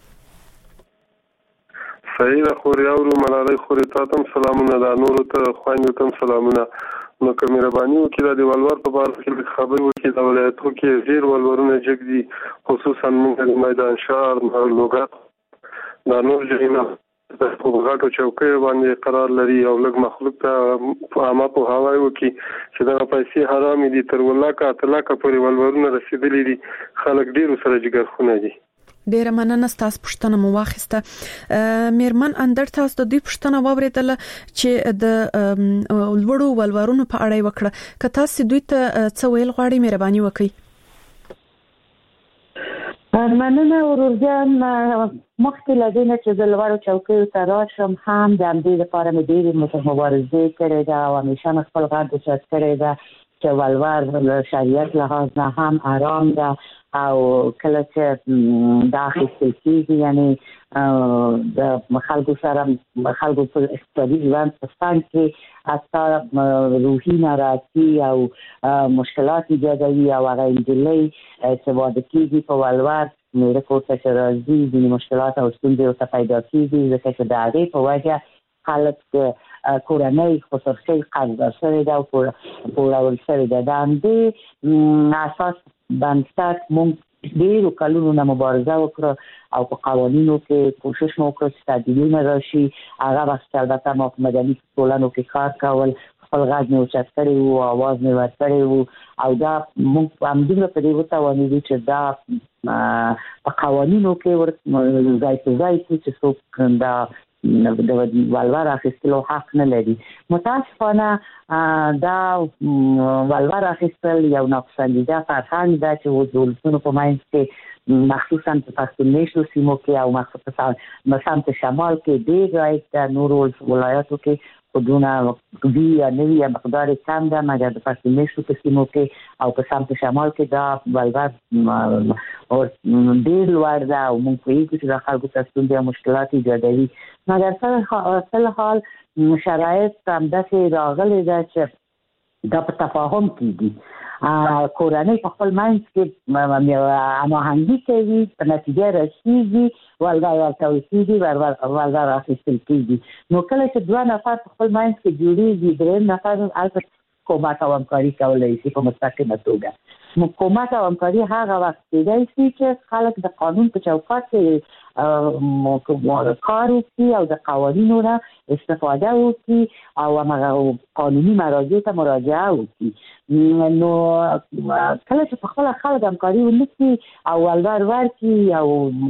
Speaker 13: صحیح ده خوري اورو ملالۍ خوري تاسو سلامونه ده، نور ته خوایندو ته سلامونه. نو که مهرباني وکړئ د ولور په اړه کې خبرې وکړئ. د ولایتو کې ډیر ولورونه جګ دي، خصوصا موږ د میدان شهر لوګات دا نور ځایونه د غاټو چوکۍ باندې قرار لري او لږ مخلوق ته عامه په هواي وکي چې دا پیسې حرام دي، تر ولاکه تلاکه پورې ولورونه رسیدلي دي. خلک ډیر سره جګرخونه دي.
Speaker 7: ډیره مننه تاسو پوښتنه مو واخیسته. میرمن اندر تاسو د دې پوښتنه واوریدله چې د لوړو ولورونو په اړه وکړه. که تاسو دوی ته څه ویل غواړئ مهرباني وکړئ.
Speaker 14: مننه ورور جان. مخکې له دې نه چې د لوړو چوکیو ته راشم هم د همدې لپاره مې ډېرې مبارزې کړې ده او همیشه مې خپل غږ اوچت کړی ده چې ولور له شریعت لحاظ نه هم حرام ده او کله چې دا اخیستل کېږي یعنې د خلکو سره خلکو په اقتصادي ژوند په څنګ کې حتی روحي ناراحتي او مشکلات ایجادوي او هغه نجلۍ چې واده کېږي په ولور میره کور ته چې راځي ځینې مشکلات او ستونزې ورته پیدا کېږي ځکه چې د هغې په وجه خلک کورنۍ خصوصي قرضدار شوې ده او پوړول شوې ده. د همدې اساس بنسټ موږ ډېرو کلونو نه مبارزه وکړه او په قوانینو کې کوشش مو وکړ چې تعدیلونه راشي. هغه وخت البته ما په مدني ټولنو کې کار کول، خپل غږ مې اوچت کړی و، اواز مې ورکړی و او دا موږ همدومره په دې وتوانېدو چې دا په قوانینو کې ځای په ځای کې چې څوک دا د ولور اخیستلو حق نه لري. متاسفانه دا ولور اخیستل یو ناپسندیده فرهنګ ده چې د ولسونو په منځ کې مخصوصا په پښتون میشتو سیمو کې او مخصوصا سمت شمال کې ډېر رایج ده. نورو ولایاتو کې خودونه وی یا نوی مقدار کم ده، مګر د پښتون میشتو په سیمو کې او په سمت شمال کې دا ولور ډېر لوړ ده او موږ پوهېږو چې د خلکو ته ستونزې او مشکلات ایجادوي. مګر فل حال شرایط همداسې راغلي ده چې دا په تفاهم کېږي. کورنۍ په خپل منځ کې هماهنګي کوي، په نتیجه رسېږي، ولور ورکول کېږي، ولور اخیستل کېږي. نو کله چې دوه نفر په خپل منځ کې جوړېږي، درېیم نفر هلته کومک او همکاري کولی شي په مستقیمه توګه. کومک او همکاري هغه وخت کېدای شي چې خلک د قانون په چوکاټ کې کار وکړي او د قوانینو نه استفاده وکړي او هغه قانوني مراجعو ته مراجعه وکړي. نو کله چې په خپله خلک همکاري ونه کړي او ولور ورکړي او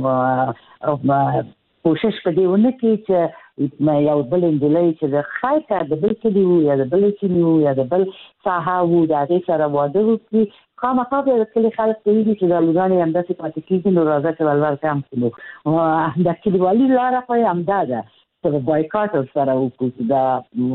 Speaker 14: کوشش په دې ونه کړي چې یو بل نجلۍ چې د خیر کار د بل کلي وو یا د بل سیمې وو یا د بل ساحه وو د هغې سره واده وکړي، خامخا به د کلي خلک پوهېږي چې دا لورګانې همداسې پاتې کېږي، نو راځه چې ولور کم کړو. د کلیوالي لاره خو یې همدا ده چې بایکاټ ورسره وکړو، چې دا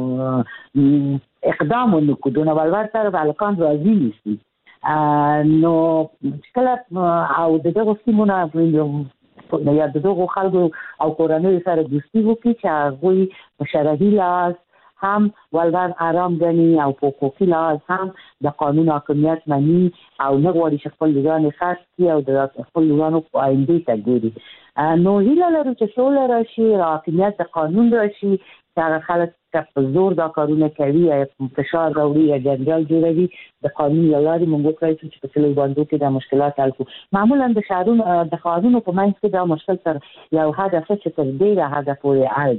Speaker 14: اقدام ونه کړو، نو ولور سره هلکان راضي نیسي. نو کله او د دغو سیمو نه یا د دغو خلکو او کورنیو سره دوستي وکړي چې هغوی په شرعي لحاظ هم ولور حرام ګڼي او په حقوقي لحاظ هم د قانون حاکمیت مني او نه غواړي چې خپل لورګانې خرڅ کړي او د خپل لورګانو آیندې ته ګوري. نو هیله لرو چې سوله راشي، حاکمیت د قانون راشي، چې هغه خلک که په زور دا کارونه کوي یا فشار راوړي یا جنجال جوړوي، د قانون له لارې موږ وکړی شو چې په کلیو باندو کې دا مشکلات حل کړو. معمولا د ښارونو د ښارونو په منځ کې دا مشکل تر یو حده ښه چې تر ډېره حده پورې حل ده.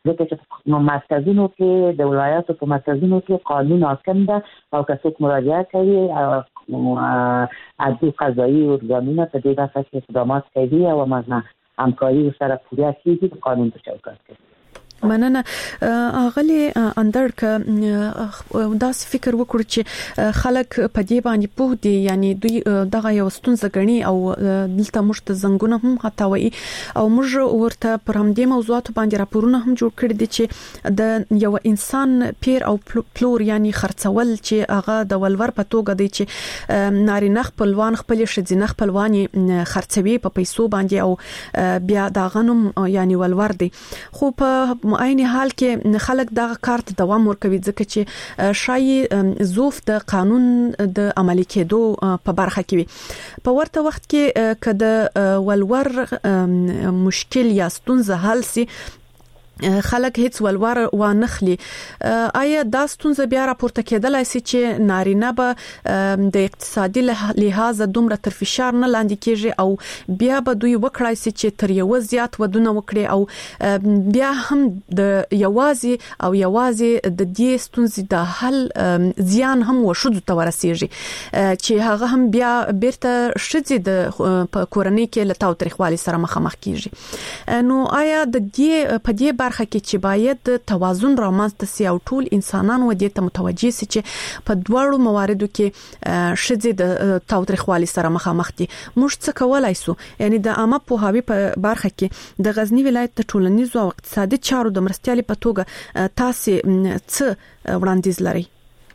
Speaker 14: ځکه چې مرکزونو کې د ولایاتو په مرکزونو کې قانون حاکم ده او که څوک مراجعه کوي عدالت قضایي ارګانونه په دې برخه کې اقدامات کوي او همکاري سره پوره کیږي د قانون په چوکاټ کې.
Speaker 7: مننه اغلی اندر ک داس فکر وکړ چې خلک په دې باندې پوه دي یعنی دوی دغه یو ستونزه غني او دلته مشت زنګونه هم هتاوي او موږ ورته پر همدې موضوعات باندې راپورونه هم جوړ کړی دي چې د یو انسان پیر او پلور یعنی خرڅول چې هغه د ولور په توګه دی چې نارینه خپلوان خپل شذینه خپلوان خرڅوي په پیسو باندې او بیا دا غنم یعنی ولور دی خو په عین حال کې خلک دا کارت دوام ورکوي ځکه چې شای زوف د قانون د عملي کېدو په برخه کې وي په ورته وخت کې کده ولور مشکل یا ستونزه حل سي خلک هیڅ ولور و نخلي آیا دا ستونزه بیا راپورته کېدلای شي چې نارینه به د اقتصادي لحاظ دومره تر فشار نه لاندې کېږي او بیا به دوی وکړای شي چې تر یو زیات ودونه وکړي او بیا هم د یوازې د دې ستونزې د حل زیان هم وشود ته ورسیږي چې هغه هم بیا بیرته شذې د کورنۍ کې لتاو تاریخوالي سره مخامخ کیږي نو آیا د دې په دې برخه کې چې باید توازن رامنځته سي او ټول انسانان و دې ته متوجي سي چې په دواړو مواردو کې شذې د تاوتریخوالي سره مخامخ دي موږ څه کولای سو یعنی د عامه پوهاوی په برخه کې د غزنی ولایت د ټولنیزو او اقتصادي چارو د مرستيالي په توګه تاسو څه وړاندیز لرئ؟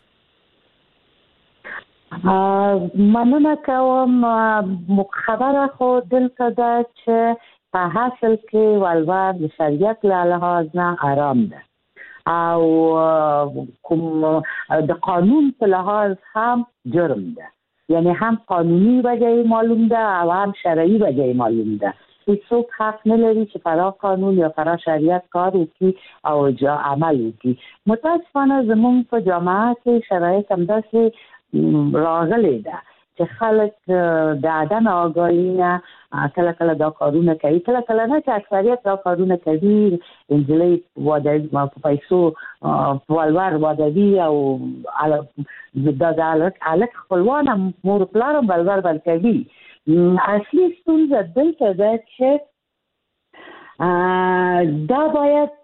Speaker 14: مننه کوم خبره خو دلته ده چې په حاصل کې ولور د شریعت له لحاظ نه حرام ده او کوم د قانون په لحاظ هم جرم ده یعنی هم قانوني وجه معلوم ده او هم شرعي وجه معلوم ده هیڅوک حق نه لري چې فرا قانون یا فرا شریعت کار وکړي او عمل وکړي متاسفانه زموږ په جامعه کې شرایط همداسې راغلي ده چې خلک د عدم آگاهی نه کله کله دا کارونه کوي کله کله نه چې اکثریت دا کارونه کوي انجلۍ واده په پیسو ولور وادوي او د الک خپلوان مور پلار ولور ورکوي اصلي ستونزه دلته ده چې دا باید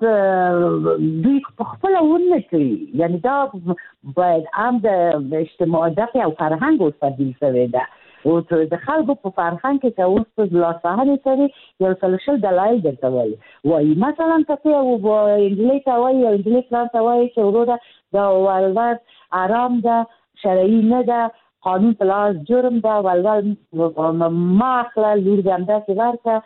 Speaker 14: دوی خپل ونه کوي یعنی دا باید هم د اجتماعي او فرهنګ او تبدیل شوی ده او د خلکو په فرهنګ کې چې اوس په لاسهانه کوي یو سلسله دلایل درته وایي مثلا تاسو او انګلیسي ته وایي او انګلیسي ته وایي چې وروره دا ولور آرام ده شرعي نه ده قانون پلاس جرم ده ولور ما خپل لور د اندازې ورته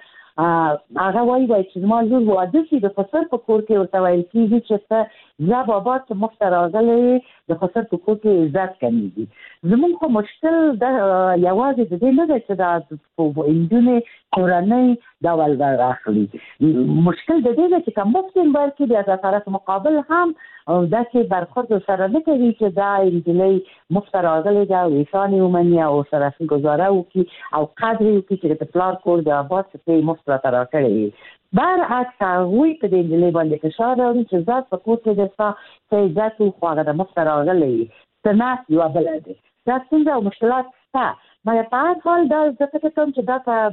Speaker 14: هغه وایي چې ما لور واده شي د خسر په کور کې ورته ویل کېږي چې ته زه بابا ته مفت راغلی د خسر په کور کې عزت کمیږي زموږ خو مشکل د یوازې د دې نه ده چې د انجونې کورنۍ دا ولور اخلي مشکل د دې ده چې کوم مفت ورکړي د طرف مقابل هم دا چې برخورد سره نه کوي چې دا انجلۍ مفت راغلی دا ویسانې ومني او سره گزاره وکړي او قدر وکړي چې د پلار کور د آباد څخه مفت را کړی برعکس هغوی په دې انجلۍ باندې فشار راوړي چې ذات په کور کې درته څه عزت خو هغه د مفت راغلی څه یو بله دی دا څنګه او مشکلات شته مګر په هر حال دا زه فکر کوم چې دا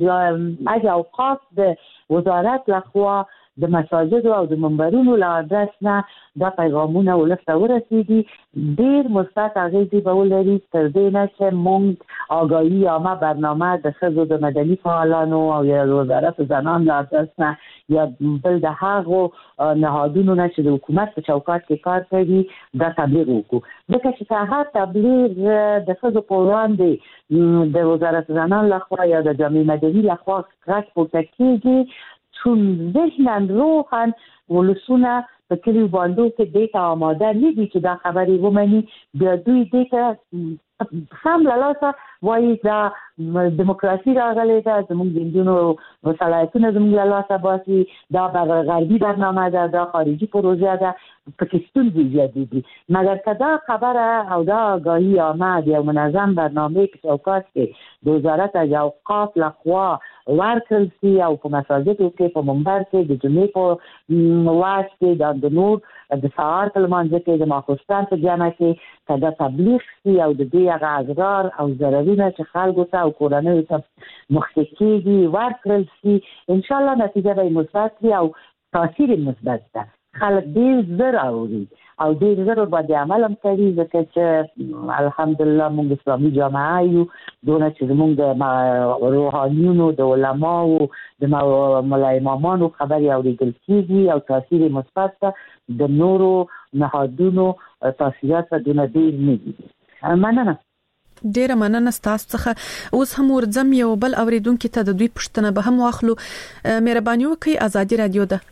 Speaker 14: د اجر اوقاف د وزارت لخوا د مساجد او د منبرونو له ادرس نه دا پیغامونه ولسته ورسېږي ډېر مثبت اغېزې به ولري تر دې نه چې موږ آګاهي عامه برنامه د ښځو د مدني فعالانو او یا د وزارت زنان له ادرس نه یا بل د هغو نهادونو نه چې د حکومت په چوکاټ کې کار کوي دا تبلیغ وکړو ځکه چې هغه تبلیغ د ښځو په وړاندې د وزارت زنان لخوا یا د جامعه مدني لخوا غږ پورته کېږي چون ذهنا روحا ولسونه په کلیو باندې کې دیتا آماده نه دي چې دا خبرې ومني بیا دوی دیتا هم لاسه وایي دا دیموکراسي راغلی ده زموږ د نجونو صلاحیتونه زموږ لاسه باسي دا غربي برنامه ده دا خارجي پروژه ده پکې ستونزې زیاتې دي مګر که دا خبره او دا آګاهي عامه د یو منظم برنامې په چوکاټ کې د وزارت اوقاف لخوا ورکړل شي او په مساجدو کې په منبر کې د جمعې په واعظ کې د نور د سهار په لمانځه کې د ماخوستن په جامع کې کدا تبلیغ شي او د دې هغه اضرار او ضررونه چې خلکو ته او کورنۍ ته مخکېږي ورکړل شي ان شاء الله نتیجه به مثبت وي او تاثیر مثبت ده. خلک ډېر زر اوري او ډېر زر باندې عمل هم کوي ځکه چې الحمدلله موږ اسلامي جامعه یو دونه چې موږ د روحانیونو د علماو د ملا امامانو خبرې اوریدل کیږي او تاثیر مثبت ده. د نورو نهادونو تاثیرات دونه ډېر نه دي. مننه.
Speaker 7: ډیره مننه ستاسو څخه. اوس هم ورځم یو بل اوریدونکو ته د دوی پوښتنه به هم واخلو. مهرباني وکړئ ازادي رادیو ده.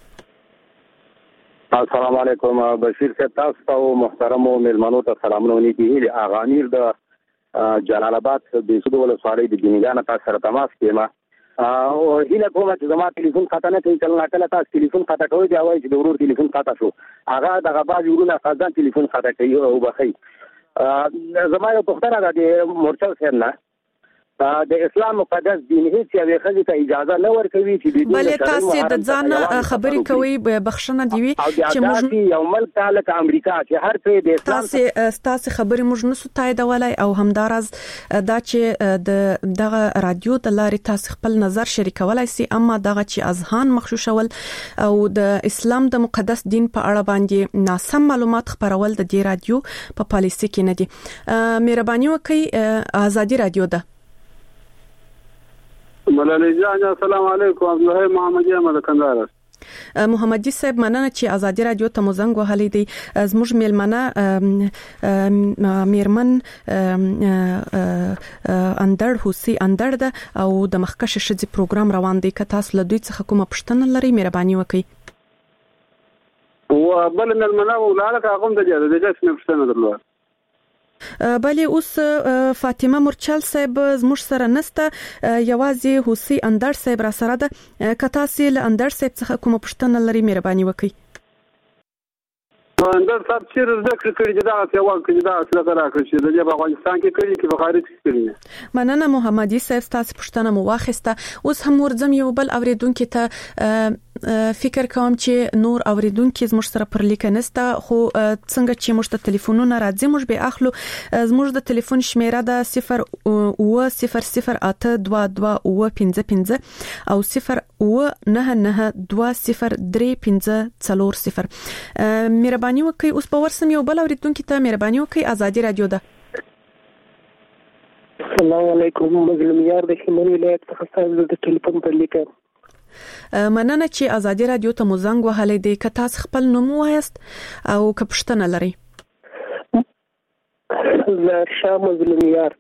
Speaker 15: السلام علیکم بشیر صاحب، تاسو ته محترم مېلمنو ته سلامونه ونیږي. اغانیر د جلال آباد د سودو ولسوالۍ د ګنیګان تاسو سره تماس کېما او هیله کوم چې زما ټلیفون خطا نه کوي. کله کله تاسو ټلیفون خطا کوي دی وایي چې د ورور ټلیفون خطا شو، هغه دغه باز ورونه خزان ټلیفون خطا کوي او بخي. زما یو پوښتنه ده د مرچل صاحب نه، د اسلام مقدس دین هیڅ یوې ښځې ته اجازه نه ورکوي چې د
Speaker 7: بلې تاسو د ځان خبرې کوي بخښنه دی وي چې موږ
Speaker 15: یو ملک تعلق امریکا چې هر څه د اسلام
Speaker 7: تاسو خبرې موږ نسو تاییدولای او همدارز دا چې دغه رادیو د لارې تاسو خپل نظر شریکولای سي، اما دغه چې اذهان مخشوشول او د اسلام د مقدس دین په اړه باندې ناسم معلومات خبرول د دې رادیو په پالیسي کې نه دي. مهرباني وکړئ ازادي رادیو ده.
Speaker 10: ملالۍ جان السلام علیکم. عبدالله محمدی احمد کندهار.
Speaker 7: محمدی صاحب مننه چې ازادي رادیو ته مزنګ وهلې دي. زموږ میلمنه میرمن اندړ حسی اندړ ده او د مخکش شذ پروګرام روان دی. که تاسو له دوی څخه کومه پوښتنه لرئ مهرباني وکړئ.
Speaker 10: و بل المنه ولالک هغه د دې څه پوښتنه درلوده.
Speaker 7: بله اوس فاطمه مرچل صاحب زموږ سره نسته، یوازې حسی اندړ صاحب را سره ده. که تاسو له اندړ صاحب څخه کومه پوښتنه لرئ مهرباني وکړئ.
Speaker 10: اندړ صاحب چې ذکر کړی چې دا څه وایي چې دا څه راکړي چې د افغانستان کې کړي چې په خارج کې کړي.
Speaker 7: مننه محمدي صاحب، تاسو پوښتنه مو واخیسته. اوس هم ورځم یو بل اوریدونکو ته فکر کوم چې نور اوریدونکو زموږ سره پر لیک نسته، خو څنګه چې موږ ته ټلیفونونه راځي موږ به اخلو. زموږ د ټلیفون شمیره ده 020082255 او 099920350. مهرباني وکړئ. اوس په ورسم یو بل اوریدونکو ته مهرباني وکړئ. ازادي رادیو ده.
Speaker 16: السلام علیکم. مظلوم یار د شمال ولایت څخه تاسو د ټلیفون پر لیک.
Speaker 7: مننه چې ازادي رادیو ته مزنګ وهلې دي. که تاسو خپل نوم وایست او که پوښتنه لرئ.
Speaker 16: زرشا مظلوم یار.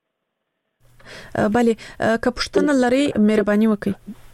Speaker 7: بله که پوښتنه لرئ مهرباني وکړئ.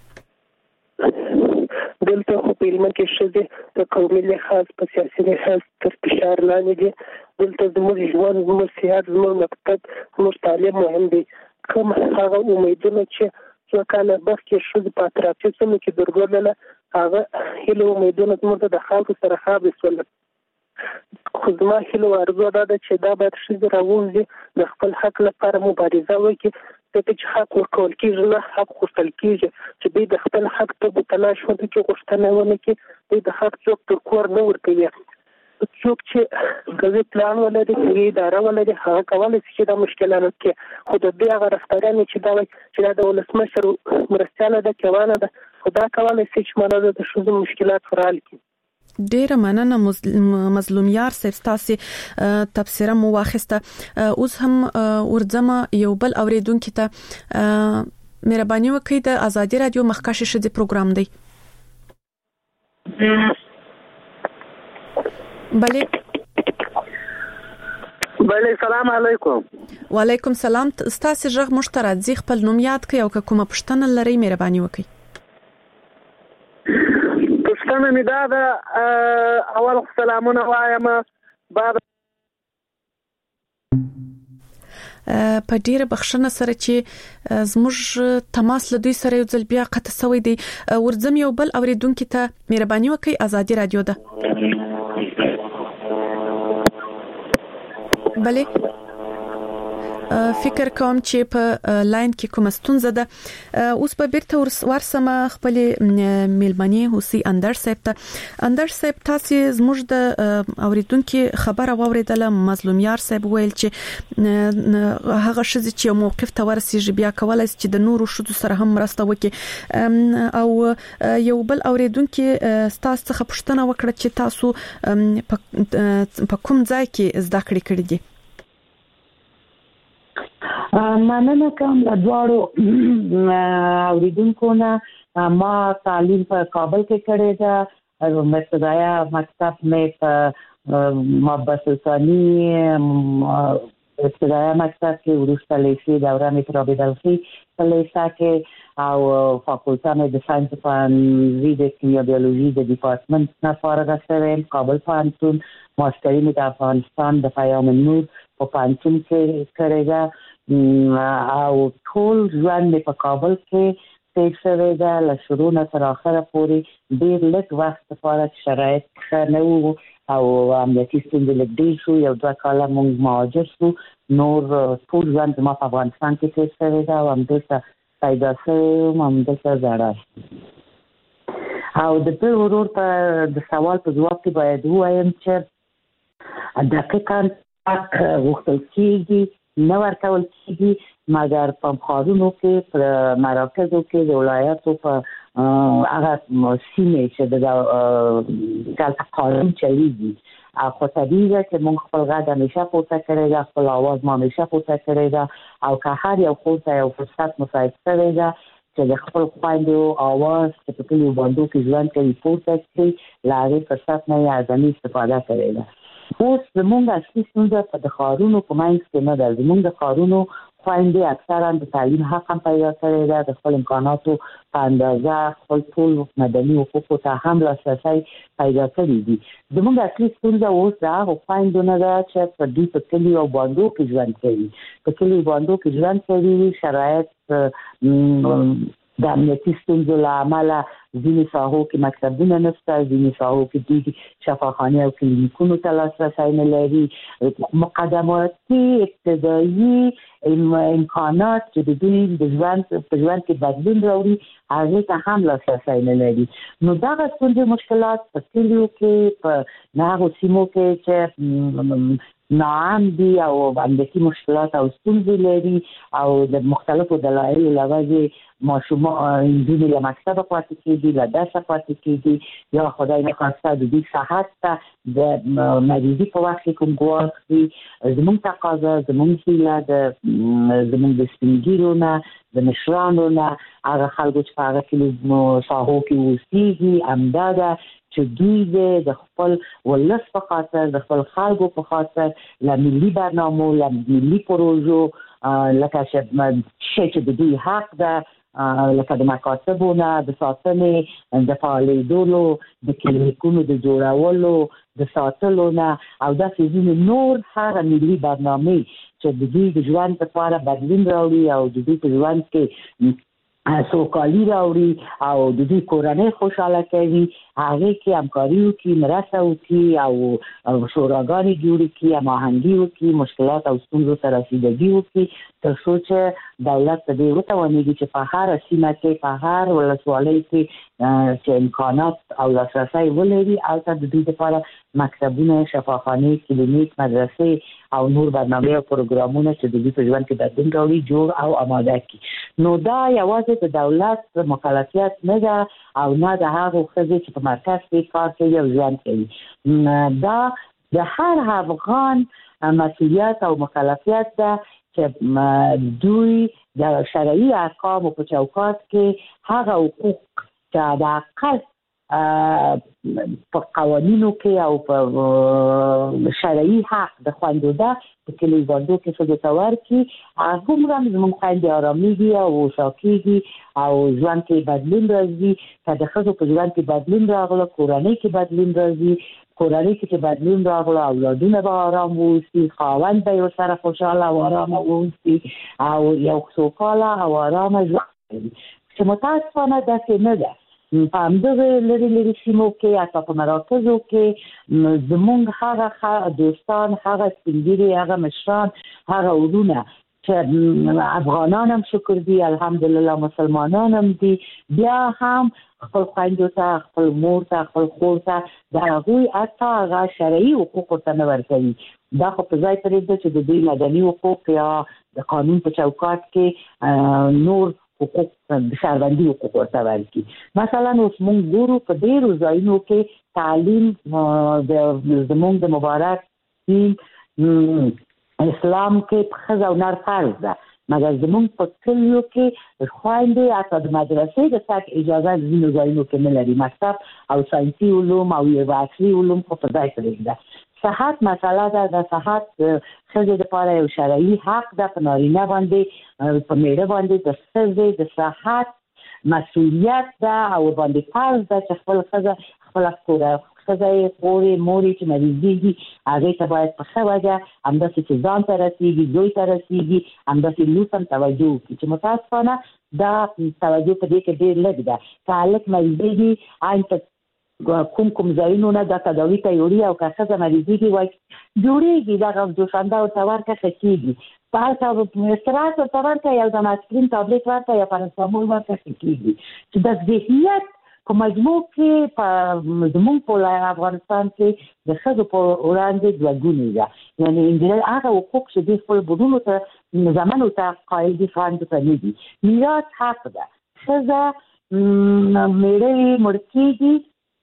Speaker 16: دلته خو په علم کې شته د قومي لحاظ په سیاسي لحاظ تر فشار لاندې دي. دلته زموږ ژوند، زموږ صحت، زموږ مکتب، زموږ تعلیم مهم دي. کوم هغه امیدونه چې څو کاله مخکې شوه په اطرافي سیمو کې درلودله، هغه هیله امیدونه زموږ د خلکو سره خابې شول. خو زما هیله او ارزو دا ده چې دا باید ښځې راووځي، د خپل حق لپاره مبارزه وکړي، ځکه چې حق ورکول کېږي نه حق غوښتل کېږي. چې دوی د خپل حق ته تلاش ونه کړي، غوښتنه ونه کړي، دوی د حق څوک تر کور نه ورکوي. څوک چې کوي پلان ولري، کوي اداره ولري، هغه کولای شي چې دا مشکلات کې خو د دې هغه رفتارونه چې دا وایي چې دا ولسمشر مرستياله ده کوانه ده، خدا کولای شي چې مونږ د شوزو مشکلات حل کړي.
Speaker 7: ډیره مننه مظلوم یار صاحب، تاسو تبصره مو واخیسته. اوس هم ورځم یو بل اوریدونکو ته مهرباني وکړئ. د ازادي رادیو مخکش شذ پروګرام دی. بله
Speaker 16: سلام علیکم.
Speaker 7: وعلیکم سلام. تاسو ژغ مشترک خپل نوم یاد کړئ او کومه پوښتنه لرئ مهرباني وکړئ.
Speaker 16: پوښتنه مې دا ده، اول سلامونه وایم بعد
Speaker 7: په ډیره بخښنه سره چې زموږ تماس له دوی سره یو ځل بیا قطع شوی دی. ورځم یو بل اوریدونکو ته مهرباني وکړئ. ازادي رادیو ده. بله فکر کوم چې په لاین کې کوم ستونزه ده. اوس په بیرته ورسمه خپل میلمنې هوسي اندر صاحب تاسو زموږ د اوریدونکو خبره واوریدله. مظلومیار صاحب ویل چې هغه شذ چې موقف ته ورسیږي بیا کولای چې د نورو شذو سره هم مرسته وکړي. او یو بل اوریدونکو تاسو څخه پوښتنه وکړه چې تاسو په کوم ځای کې زده کړې دي؟
Speaker 14: مننه کوم د دواړو اوریدونکو نه. ما تعلیم په کابل کې کړی ده او ابتدايي مکتب مې په محبت ثانی ابتدايي مکتب کې ورسته لیسې دوره مې پر عبدالخی په لیسه کې او فاکولټه مې د ساينس په د کیمیا بیولوژي د ډپارټمنټ نه فارغ شوم. کابل پوهنتون ماستري مې د افغانستان د پیام نور په پوهنتون کې کړی ده او ټول ژوند په کابل کې تیر شوی ده. له شروع نه تر اخره پورې ډېر لږ وخت لپاره شرایط ښه نه وو او امنیتي ستونزې لږ ډېر شو. یو دوه کاله موږ مهاجر شو. نور ټول ژوند ما په افغانستان کې تیر شوی ده او همدلته پیدا شوم، همدلته زړه. او د بل ورور په د سوال په ځواب کې باید ووایم چې دقیقاً حق غوښتل کېږي نه ورکول کېږي، مګر په ښارونو کې په مراکزو کې د ولایاتو په هغه سیمې چې دلته قانون چلیږي. خو طبیعي ده چې موږ خپل غږ همیشه پورته کړی ده، خپل اواز ما همیشه پورته کړی ده او که هر یو خور ته یو فرصت مساعد شوی ده چې د خپل خویندو اواز چې په کلیو باندو کې ژوند کوي پورته کړي، له هغې فرصت نه یې اعظمي استفاده کړې ده. اوس زموږ اصلي ستونزه په د ښارونو په منځ کې نه ده. زموږ د ښارونو خویندې اکثرا د تعلیم حق هم پیدا کړی ده، د خپل امکاناتو په اندازه خپل ټول مدني حقوقو ته هم لاسرسی پیدا کړی دي. زموږ اصلي ستونزه اوس د هغو خویندو نه ده چې په دوی په کلیو او باندو کې ژوند کوي. په کلیو باندو کې ژوند کوي، شرایط د امنیتي ستونزو له امله ځینې ساحو کې مکتبونه نشته، ځینې ساحو کې دوی شفاخانې او کلینیکونو ته لاسرسی نه لري. مقدماتي ابتدایي امکانات چې د دوی د ژوند په ژوند کې بدلون راوړي هغې ته هم لاسرسی نه لري. نو دغه ستونزې مشکلات په کلیو کې په هغو سیمو کې چې ناعام دي او امنیتي مشکلات او ستونزې لري او د مختلفو دلایلو له وجې ماشومان نجونې له مکتبه پاتې کېږي، له درسه پاتې کېږي، یا خدای نخواسته د دوی صحت ته د مریضي په وخت کې کوم ګواښ وي. زموږ تقاضا، زموږ هیله زموږ د سپین ږیرو نه، د مشرانو نه، هغه خلکو چې په هغه کې ساحو کې اوسېږي همدا ده چې دوی د خپل ولس په خاطر، د خپل خلکو په خاطر له ملي برنامو، له ملي پروژو لکه چې د دوی حق ده، لکه د مکاتبو نه د ساتنې، د فعالېدلو، د کلینیکونو د جوړولو، د ساتلو نه او داسې ځینې نور هغه ملي برنامې چې د دوی د ژوند لپاره بدلون راوړي او د دوی په ژوند کې سوکالي راوړي او د دوی کورنۍ خوشحاله کوي، هغې کې همکاري وکړي، مرسته وکړي او شوراګانې جوړې کړي، هماهنګي وکړي، مشکلات او ستونزو ته رسیدګي وکړي، تر څو چې دولت په دې وتوانېږي چې په هره سیمه کې، په هر ولسوالۍ کې چې امکانات او لاسرسی ولري هلته د دوی لپاره مکتبونه، شفاخانې، کلینیک، مدرسې او نور برنامې او پروګرامونه چې د دوی په ژوند کې بدلون راوړي جوړ او آماده کړي. نو دا یوازې د دولت مکلفیت نه ده او نه د هغو ښځې چې په مرکز کې کار کوي او ژوند کوي. دا د هر افغان مسؤلیت او مکلفیت ده چې دوی د شرعي احکامو په چوکاټ کې هغه حقوق چې د اقل په قوانینو کې او په شرعي حق د خویندو ده په کلیو باندو کې ښځو ته ورکړي، هغومره زموږ خویندې ارامېږي او هوښا کېږي او ژوند کې بدلون راځي. که د ښځو په ژوند کې بدلون راغله، کورنۍ کې بدلون راځي، کورنۍ کې چې بدلون راغله اولادونه به ارام واوسي، خاوند به یې ورسره خوشحاله او ارامه واوسي او یو سوکاله او ارامه ژوند کوي، چې متاسفانه داسې نه ده. په همدغه لرې لرې سیمو کې حتی په مراکزو کې زموږ هغه دوستان، هغه سپین ږیري، هغه مشران، هغه ورونه چې افغانان هم شکر دي الحمدلله مسلمانان هم دي بیا هم خپل خويندو ته خپل مور ته خپل خور ته د هغوی اته هغه شرعي حقوق ته نه ورکوي دا خو په ځای پرېږده چې د دوی مدني حقوق یا د قانون په چوکاټ کې نور حقوق د شهروندي حقوق ورته ورکړي مثلا اوس موږ ګورو په ډېرو ځایونو کې تعلیم زموږ د مبارک دین اسلام کې ښځه او نر فرض ده مګر زموږ په کلیو کې خويندې حتی د مدرسې د تګ اجازه ځینو ځایونو کې نه لري مکتب او ساینسي علوم او عصري علوم خو په ځای پرېږده صحت مسله ده د صحت ښځې لپاره یو شرعي حق ده په نارینه باندې په میړه باندې د ښځې د صحت مسؤلیت ده او باندې فرض ده چې خپل ښځه خپل ښځه خورې مورې چې مریضېږي هغې ته باید په ښه وجه همداسې چې ځان ته رسېږي زوی ته رسېږي همداسې لور ته هم توجه وکړي چې متاسفانه دا توجه په دې کې ډېر لږ ده که هلک مریضېږي عین ته کوم ځایونو نه دا تداوي ته یوړي او که ښځه مریضېږي وایي جوړېږي دغه جوشانده ورته ورکړه ښه کېږي په هلته استراحت ورته ورکړه یا د اسپرین تابلیت ورکړه یا پاراسټامول ورکړه ښه کېږي چې د ذهنیت په مجموع کې په زموږ په افغانستان کې د ښځو په وړاندې دوه ګونې ده یعنې انجلۍ هغه حقوق چې دوی خپل بډونو ته زامنو ته قایل دي خویندو ته نه دي میراث حق ده ښځه میړه مړ کېږي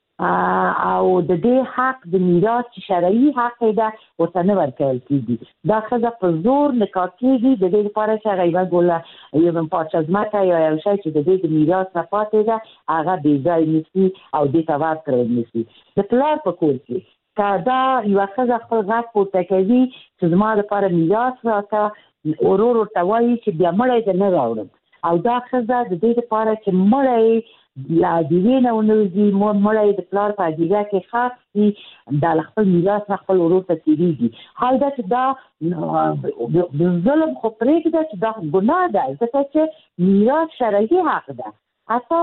Speaker 14: او د دې حق د میراث چې شرعي حق ده ورته نه ورکول کېږي دا ښځه په زور نکاح کېږي د دې لپاره چې هغه یوه ګوله یو پارچه ځمکه یا یو شی چې د دې د میراث نه پاتې ده هغه بې ځای نیسي او دې ته ورکړی نیسي د پلار په کور کې که دا یوه ښځه خپل غږ پورته کوي چې زما لپاره میراث راکړه ورور ورته وایي چې بیا مړی دې نه راوړم او دا ښځه د دې لپاره چې مړی لا دیوی نه ونوځي مړی د پلار په عجیزه کې خاص شي دا خپل میراث نه خپل ورور ته تېرېږي حال دا چې دا د ظلم خو پرېږده چې دا ګناه ده ځکه چې میراث شرعي حق ده حتی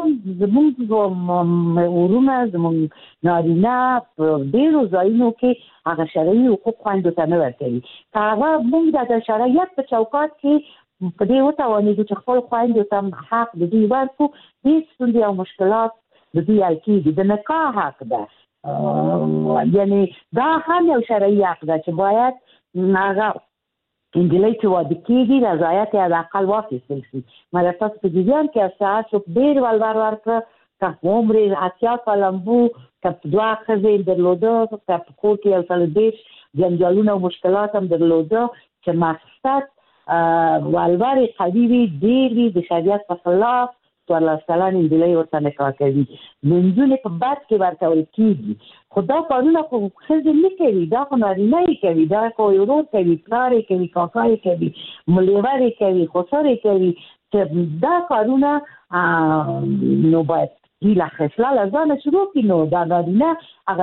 Speaker 14: زموږ ورونه زموږ نارینه په ډېرو ځایونو کې هغه شرعي حقوق خویندو ته نه ورکوي که هغه موږ د شرعیت په چوکاټ کې په دې وتوانېږو چې خپل خویندو ته حق د دوی ورکړو هېڅ ستونزې او مشکلات د دوی حل کېږي د نکاح حق ده یعنې دا هم یو شرعي حق ده چې باید هغه انجلۍ چې واده کېږي رضایت یې حداقل واخیستل شي مګر تاسو په جریان کې استعاد شو ډېر ولور ورکړه که عمر 80 کاله بو که دوه ښځې درلوده که په کور کې 130 جنجالونه او مشکلات هم درلوده چې مقصد والور قوي وي ډېر وي د شریعت په خلاف 14 کلن انجلۍ ورته نکاح کوي منځونه په بد کې ورکول کېږي خو دا کارونه خو ښځې نه کوي دا خو نارینه یې کوي دا خو ورور کوي پلار یې کوي کاکا یې کوي ملیور یې کوي خسر یې کوي چې دا کارونه نو باید له خصله له ځانه شروع کړي نو دا نارینه هغه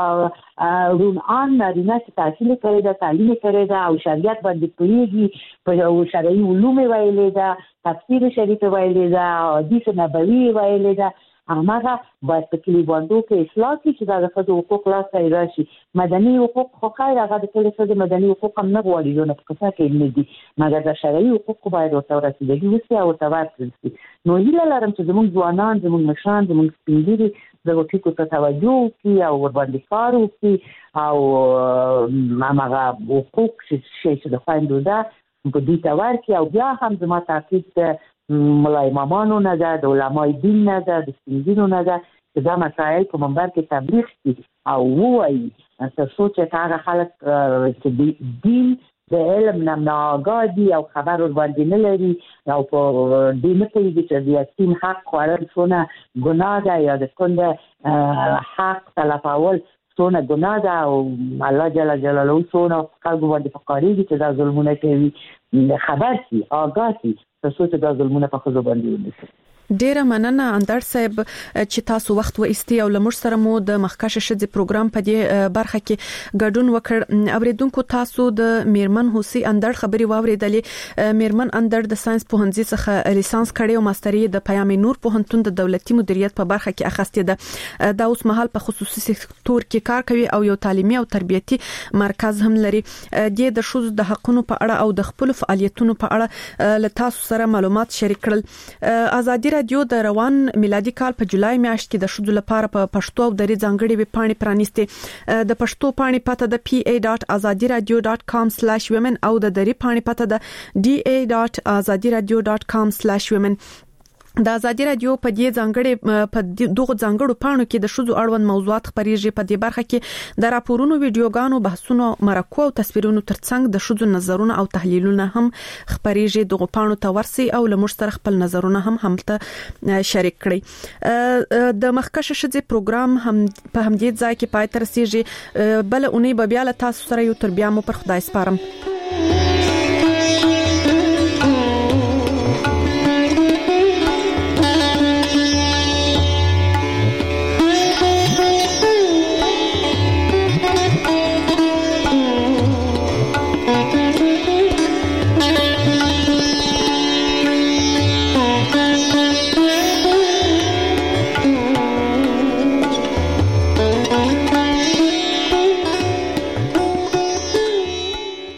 Speaker 14: رون آن نارینه چې تحصیل کړی ده تعلیم کړی ده او شریعت باندې پوهېږي په شرعي علوم یې ویلې ده تفسیر شریف یې ویلې ده حدیث نبوي یې ویلې ده هماغه باید په کلي بانډو کې اصلاح کړي چې دا د ښځو حقوق لاسته یې راشي مدني حقوق خو خیر هغه د کلي ښځې مدني حقوق هم نه غواړي دونه په قصه کې نه دي مګر د شرعي حقوقو باید ورته رسېدګي وشي او ورته ورکړل شي نو هیله لرم چې زموږ ځوانان زموږ مشران زموږ سپین ږیري دغو ټکو ته توجه وکړي او ورباندې کار وکړي او هماغه حقوق چې د خویندو ده په دوی ته ورکړي او بیا هم زما تاکید ملا امامانو نه ده د علمای دین نه ده د سپین ږیرو نه ده چې دا مسایل په منبر کې تبلیغ کړي او ووایي تر څو چې هغه خلک چې دین د علم نه ناآګاه دي او خبر ورباندې نه لري او په دې نه پوهېږي چې د یتیم حق خوړل څونه ګناه ده یا د کونډه حق تلفول څونه ګناه ده او الله جل جلاله څونه خلکو باندې فقارېږي چې دا ظلمونه کوي خبر شي آګاه شي تر څو چې دا ظلمونه په ښځو باندې ونشي
Speaker 7: ډیره مننه اندر صاحب چې تاسو وخت و ایستي او لمر سره مو د مخکشه شذ پروګرام په دې برخه کې ګډون وکړ. اوریدونکو تاسو د میرمن حوسی اندر خبري واوریدلې. میرمن اندر د ساينس پوهنځي څخه لیسانس کړي او ماستري د پیام نور پوهنتون د دولتي مدیریت په برخه کې اخیستې ده. دا اوس مهال په خصوصي سکتور کې کار کوي او یو تعلیمي او تربیتي مرکز هم لري. د شوز د حقونو په اړه او د خپل فعالیتونو په اړه له تاسو سره معلومات شریک کړل. آزادي رادیو د روان میلادي کال په جولای میاشت کې د شذو لپاره په پښتو او دري ځانګړي ویب پاڼې پرانیستې. د پښتو پاڼې پته د pa.azadiradio.com/women او د دري پاڼې پته د da.azadiradio.com/women. د آزادي رادیو په دې ځانګړي په دغه ځانګړو پاڼو کې د شذو اړوند موضوعات خبريږي. په دې برخه کې د راپورونو، ویډیوګانو، بحثونو، مرکو او تصویرونو ترڅنګ د شذو نظرونه او تحلیلونه هم خبريږي. دغه پاڼو ته ورسي او لمر سره خپل نظرونه هم همته شریک کړئ. د مخکشه شذ پروګرام هم په همدې ځای کې پای ته رسیږي. بل اونۍ به بیا له تاسو سره یو تر بیا مو پر خدای سپارم.